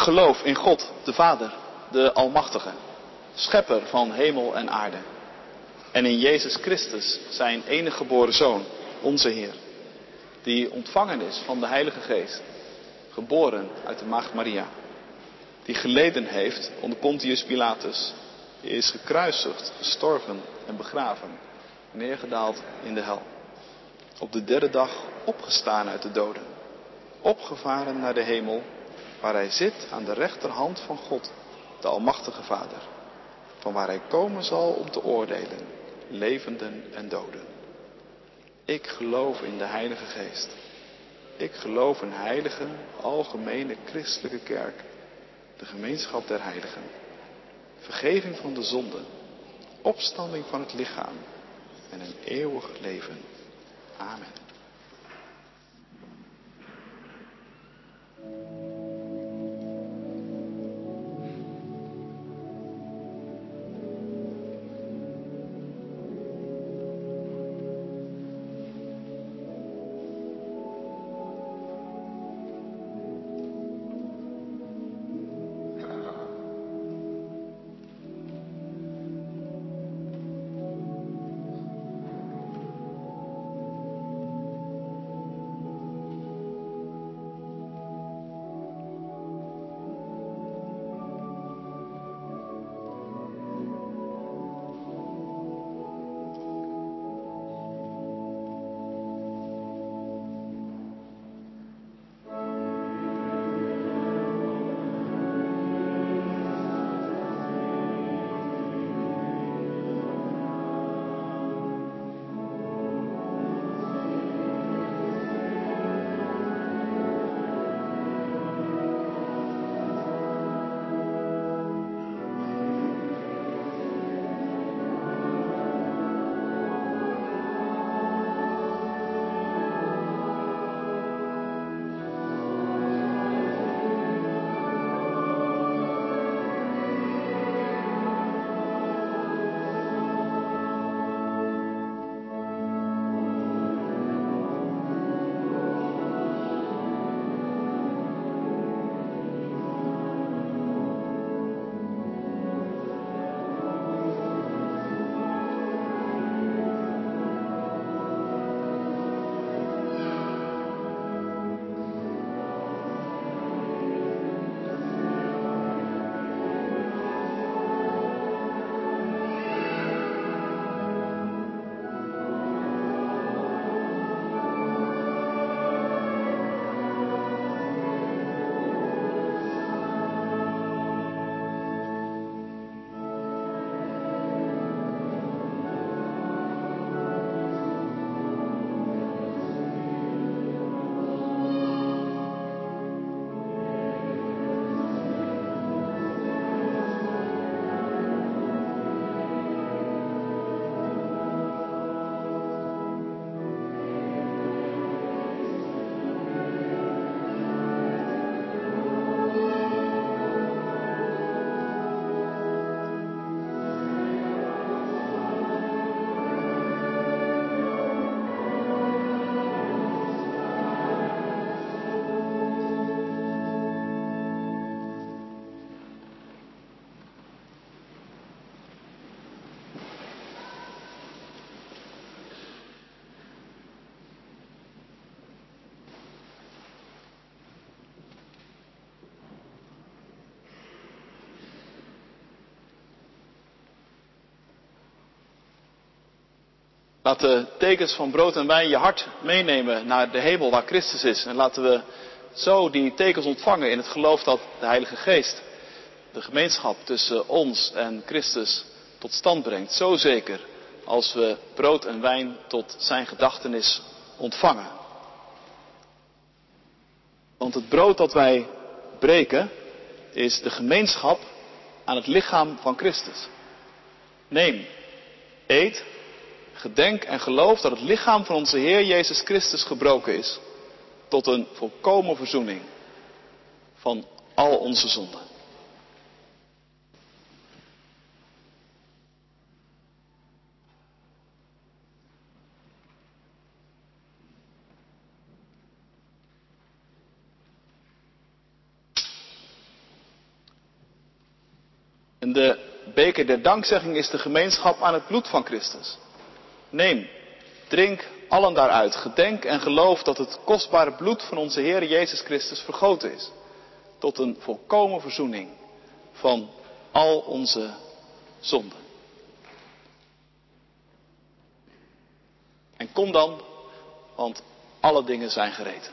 geloof in God, de Vader, de Almachtige, schepper van hemel en aarde. En in Jezus Christus, zijn enige geboren Zoon, onze Heer, die ontvangen is van de Heilige Geest, geboren uit de Maagd Maria, die geleden heeft onder Pontius Pilatus, die is gekruisigd, gestorven en begraven, neergedaald in de hel. Op de derde dag opgestaan uit de doden, opgevaren naar de hemel, waar hij zit aan de rechterhand van God, de Almachtige Vader, van waar hij komen zal om te oordelen, levenden en doden. Ik geloof in de Heilige Geest. Ik geloof een heilige, algemene christelijke kerk, de gemeenschap der heiligen, vergeving van de zonden, opstanding van het lichaam en een eeuwig leven. Amen. Laat de tekens van brood en wijn je hart meenemen naar de hemel waar Christus is. En laten we zo die tekens ontvangen in het geloof dat de Heilige Geest de gemeenschap tussen ons en Christus tot stand brengt. Zo zeker als we brood en wijn tot zijn gedachtenis ontvangen. Want het brood dat wij breken is de gemeenschap aan het lichaam van Christus. Neem, eet, gedenk en geloof dat het lichaam van onze Heer Jezus Christus gebroken is tot een volkomen verzoening van al onze zonden. En de beker der dankzegging is de gemeenschap aan het bloed van Christus. Neem, drink allen daaruit. Gedenk en geloof dat het kostbare bloed van onze Heer Jezus Christus vergoten is. Tot een volkomen verzoening van al onze zonden. En kom dan, want alle dingen zijn gereed.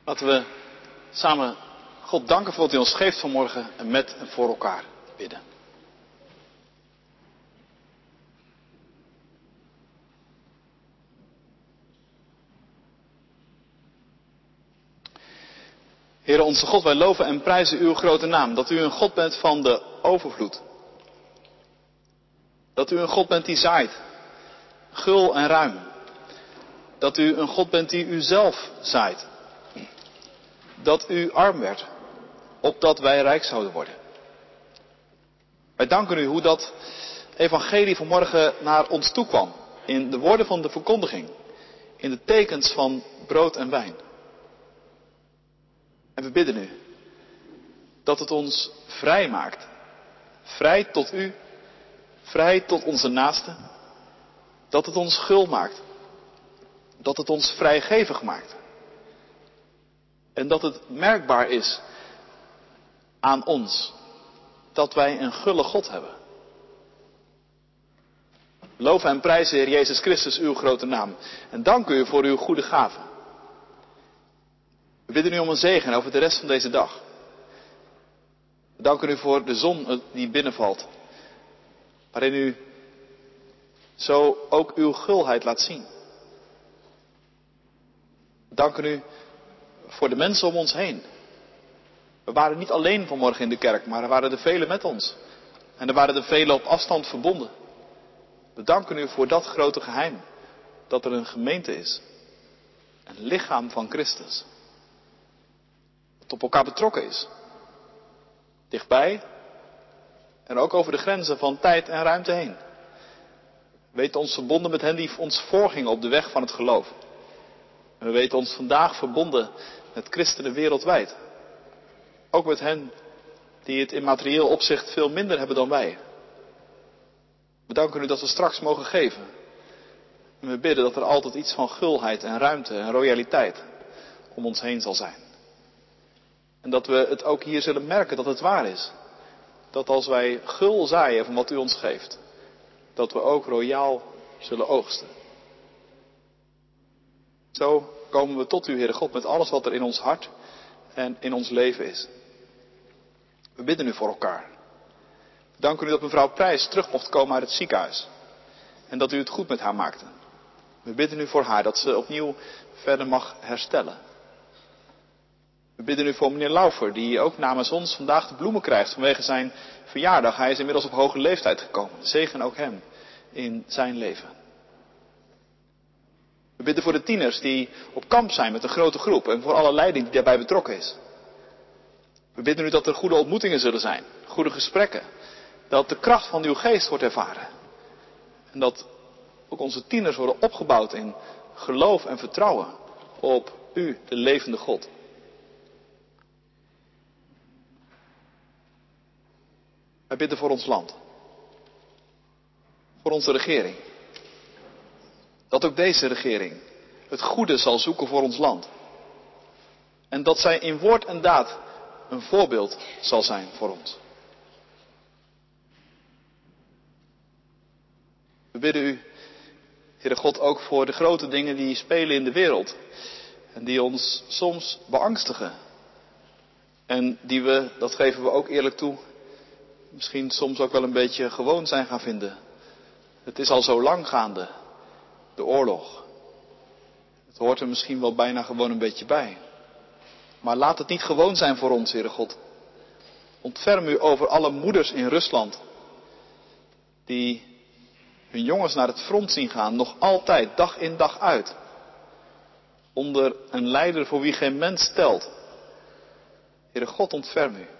Laten we samen God danken voor wat hij ons geeft vanmorgen en met en voor elkaar bidden. Heere onze God, wij loven en prijzen uw grote naam. Dat u een God bent van de overvloed. Dat u een God bent die zaait. Gul en ruim. Dat u een God bent die u zelf zaait. Dat u arm werd, opdat wij rijk zouden worden. Wij danken u hoe dat evangelie vanmorgen naar ons toe kwam. In de woorden van de verkondiging. In de tekens van brood en wijn. En we bidden u dat het ons vrij maakt. Vrij tot u. Vrij tot onze naasten. Dat het ons gul maakt. Dat het ons vrijgevig maakt. En dat het merkbaar is aan ons dat wij een gulle God hebben. Loven en prijzen, Heer Jezus Christus, uw grote naam. En dank u voor uw goede gaven. We bidden u om een zegen over de rest van deze dag. We danken u voor de zon die binnenvalt. Waarin u zo ook uw gulheid laat zien. We danken u voor de mensen om ons heen. We waren niet alleen vanmorgen in de kerk, maar er waren er velen met ons. En er waren er velen op afstand verbonden. We danken u voor dat grote geheim. Dat er een gemeente is. Een lichaam van Christus. Dat op elkaar betrokken is. Dichtbij. En ook over de grenzen van tijd en ruimte heen. We weten ons verbonden met hen die ons voorgingen op de weg van het geloof. En we weten ons vandaag verbonden met christenen wereldwijd. Ook met hen die het in materieel opzicht veel minder hebben dan wij. We danken u dat we straks mogen geven. En we bidden dat er altijd iets van gulheid en ruimte en royaliteit om ons heen zal zijn. En dat we het ook hier zullen merken dat het waar is. Dat als wij gul zaaien van wat u ons geeft, dat we ook royaal zullen oogsten. Zo komen we tot u, Heere God, met alles wat er in ons hart en in ons leven is. We bidden u voor elkaar. We danken u dat mevrouw Prijs terug mocht komen uit het ziekenhuis. En dat u het goed met haar maakte. We bidden u voor haar dat ze opnieuw verder mag herstellen. We bidden u voor meneer Laufer, die ook namens ons vandaag de bloemen krijgt vanwege zijn verjaardag. Hij is inmiddels op hoge leeftijd gekomen. Zegen ook hem in zijn leven. We bidden voor de tieners die op kamp zijn met een grote groep en voor alle leiding die daarbij betrokken is. We bidden u dat er goede ontmoetingen zullen zijn, goede gesprekken. Dat de kracht van uw geest wordt ervaren. En dat ook onze tieners worden opgebouwd in geloof en vertrouwen op u, de levende God. Wij bidden voor ons land. Voor onze regering. Dat ook deze regering het goede zal zoeken voor ons land. En dat zij in woord en daad een voorbeeld zal zijn voor ons. We bidden u, Heere God, ook voor de grote dingen die spelen in de wereld. En die ons soms beangstigen. En die we, dat geven we ook eerlijk toe, misschien soms ook wel een beetje gewoon zijn gaan vinden. Het is al zo lang gaande, de oorlog. Het hoort er misschien wel bijna gewoon een beetje bij. Maar laat het niet gewoon zijn voor ons, Heere God. Ontferm u over alle moeders in Rusland. Die hun jongens naar het front zien gaan, nog altijd, dag in dag uit. Onder een leider voor wie geen mens telt. Heere God, ontferm u.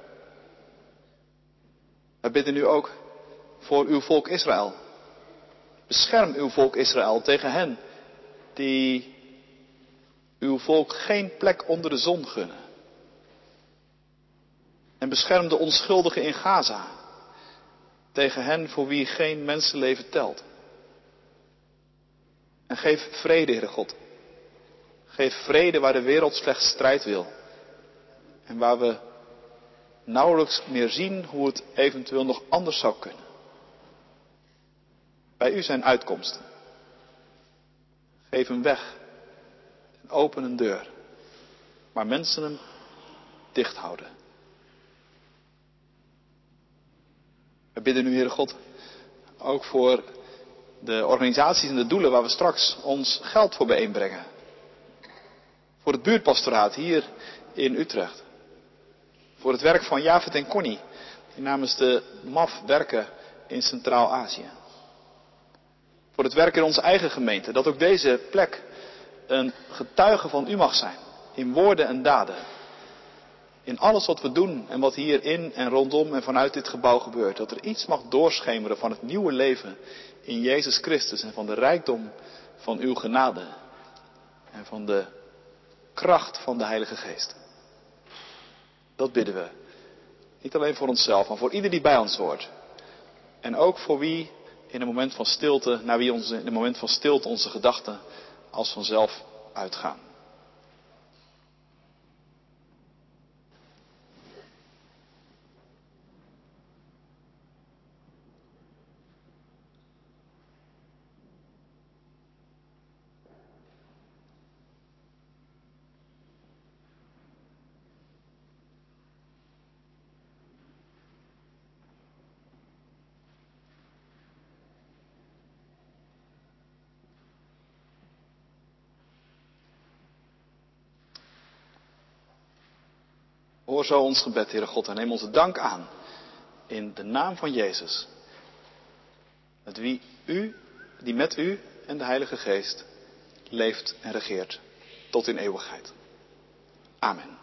Wij bidden u ook voor uw volk Israël. Bescherm uw volk Israël tegen hen die uw volk geen plek onder de zon gunnen. En bescherm de onschuldigen in Gaza tegen hen voor wie geen mensenleven telt. En geef vrede, Heere God. Geef vrede waar de wereld slechts strijd wil. En waar we nauwelijks meer zien hoe het eventueel nog anders zou kunnen. Bij u zijn uitkomsten. Geef een weg en open een deur. maar mensen hem dicht houden. We bidden nu, Heere God, ook voor de organisaties en de doelen waar we straks ons geld voor bijeenbrengen. Voor het buurtpastoraat hier in Utrecht. Voor het werk van Javed en Connie, die namens de MAF werken in Centraal-Azië. Voor het werk in onze eigen gemeente, dat ook deze plek een getuige van u mag zijn. In woorden en daden. In alles wat we doen en wat hier in en rondom en vanuit dit gebouw gebeurt. Dat er iets mag doorschemeren van het nieuwe leven in Jezus Christus. En van de rijkdom van uw genade. En van de kracht van de Heilige Geest. Dat bidden we. Niet alleen voor onszelf, maar voor ieder die bij ons hoort. En ook voor wie in een moment van stilte, naar wie in een moment van stilte onze gedachten als vanzelf uitgaan. Hoor zo ons gebed, Heere God, en neem onze dank aan in de naam van Jezus. Die met u en de Heilige Geest leeft en regeert tot in eeuwigheid. Amen.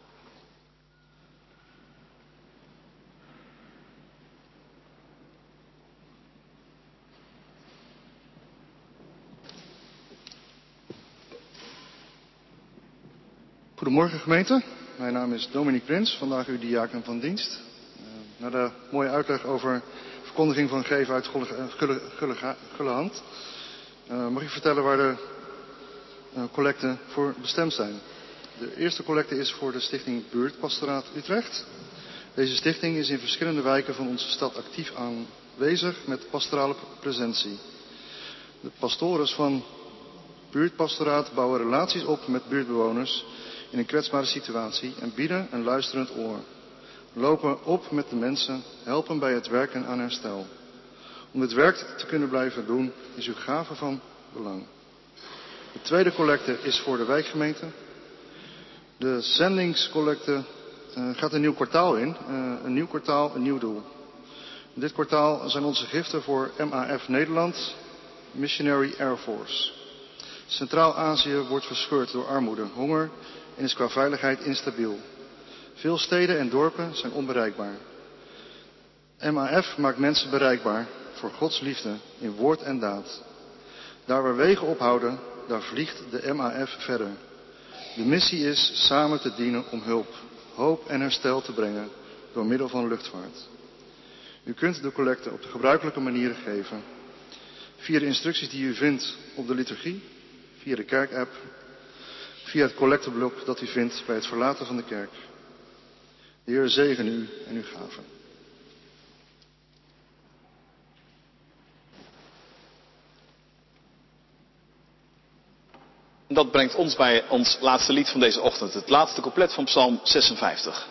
Goedemorgen gemeente, mijn naam is Dominique Prins, vandaag uw diaken van dienst. Na de mooie uitleg over verkondiging van geven uit gulle hand, mag ik vertellen waar de collecten voor bestemd zijn. De eerste collecte is voor de stichting Buurtpastoraat Utrecht. Deze stichting is in verschillende wijken van onze stad actief aanwezig met pastorale presentie. De pastores van Buurtpastoraat bouwen relaties op met buurtbewoners in een kwetsbare situatie en bieden een luisterend oor. Lopen op met de mensen, helpen bij het werken aan herstel. Om dit werk te kunnen blijven doen is uw gave van belang. De tweede collecte is voor de wijkgemeente. De zendingscollecte gaat een nieuw kwartaal in. Een nieuw kwartaal, een nieuw doel. Dit kwartaal zijn onze giften voor MAF Nederland, Missionary Air Force. Centraal-Azië wordt verscheurd door armoede, honger en is qua veiligheid instabiel. Veel steden en dorpen zijn onbereikbaar. MAF maakt mensen bereikbaar voor Gods liefde in woord en daad. Daar waar wegen ophouden, daar vliegt de MAF verder. De missie is samen te dienen om hulp, hoop en herstel te brengen door middel van luchtvaart. U kunt de collecte op de gebruikelijke manieren geven. Via de instructies die u vindt op de liturgie, via de kerkapp, via het collecteblok dat u vindt bij het verlaten van de kerk. De Heer zegene u en uw gaven. Dat brengt ons bij ons laatste lied van deze ochtend. Het laatste couplet van Psalm 56.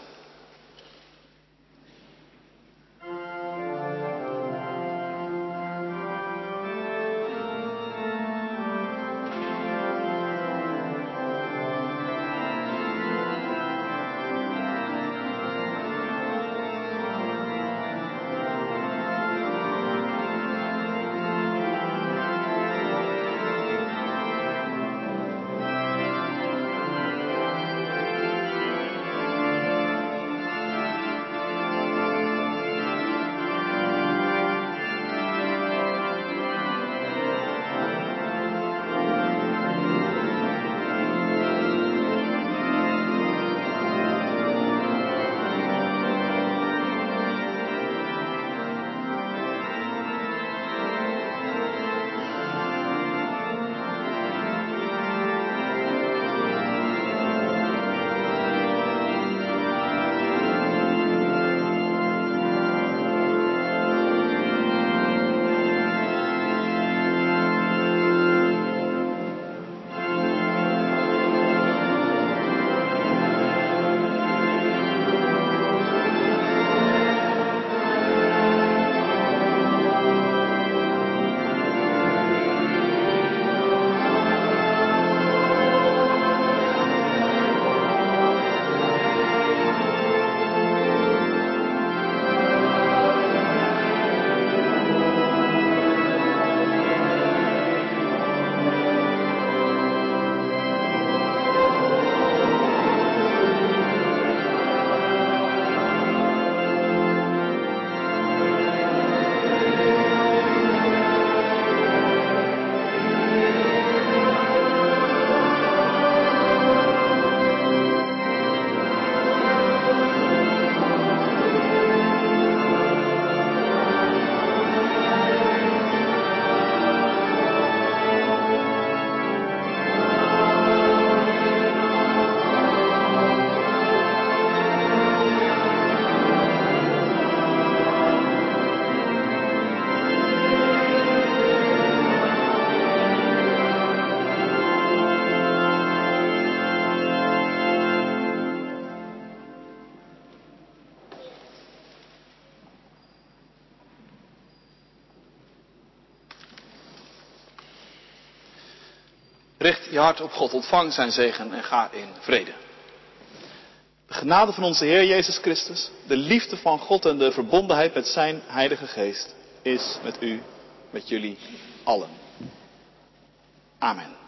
richt je hart op God, ontvang zijn zegen en ga in vrede. De genade van onze Heer Jezus Christus, de liefde van God en de verbondenheid met zijn Heilige Geest is met u, met jullie allen. Amen.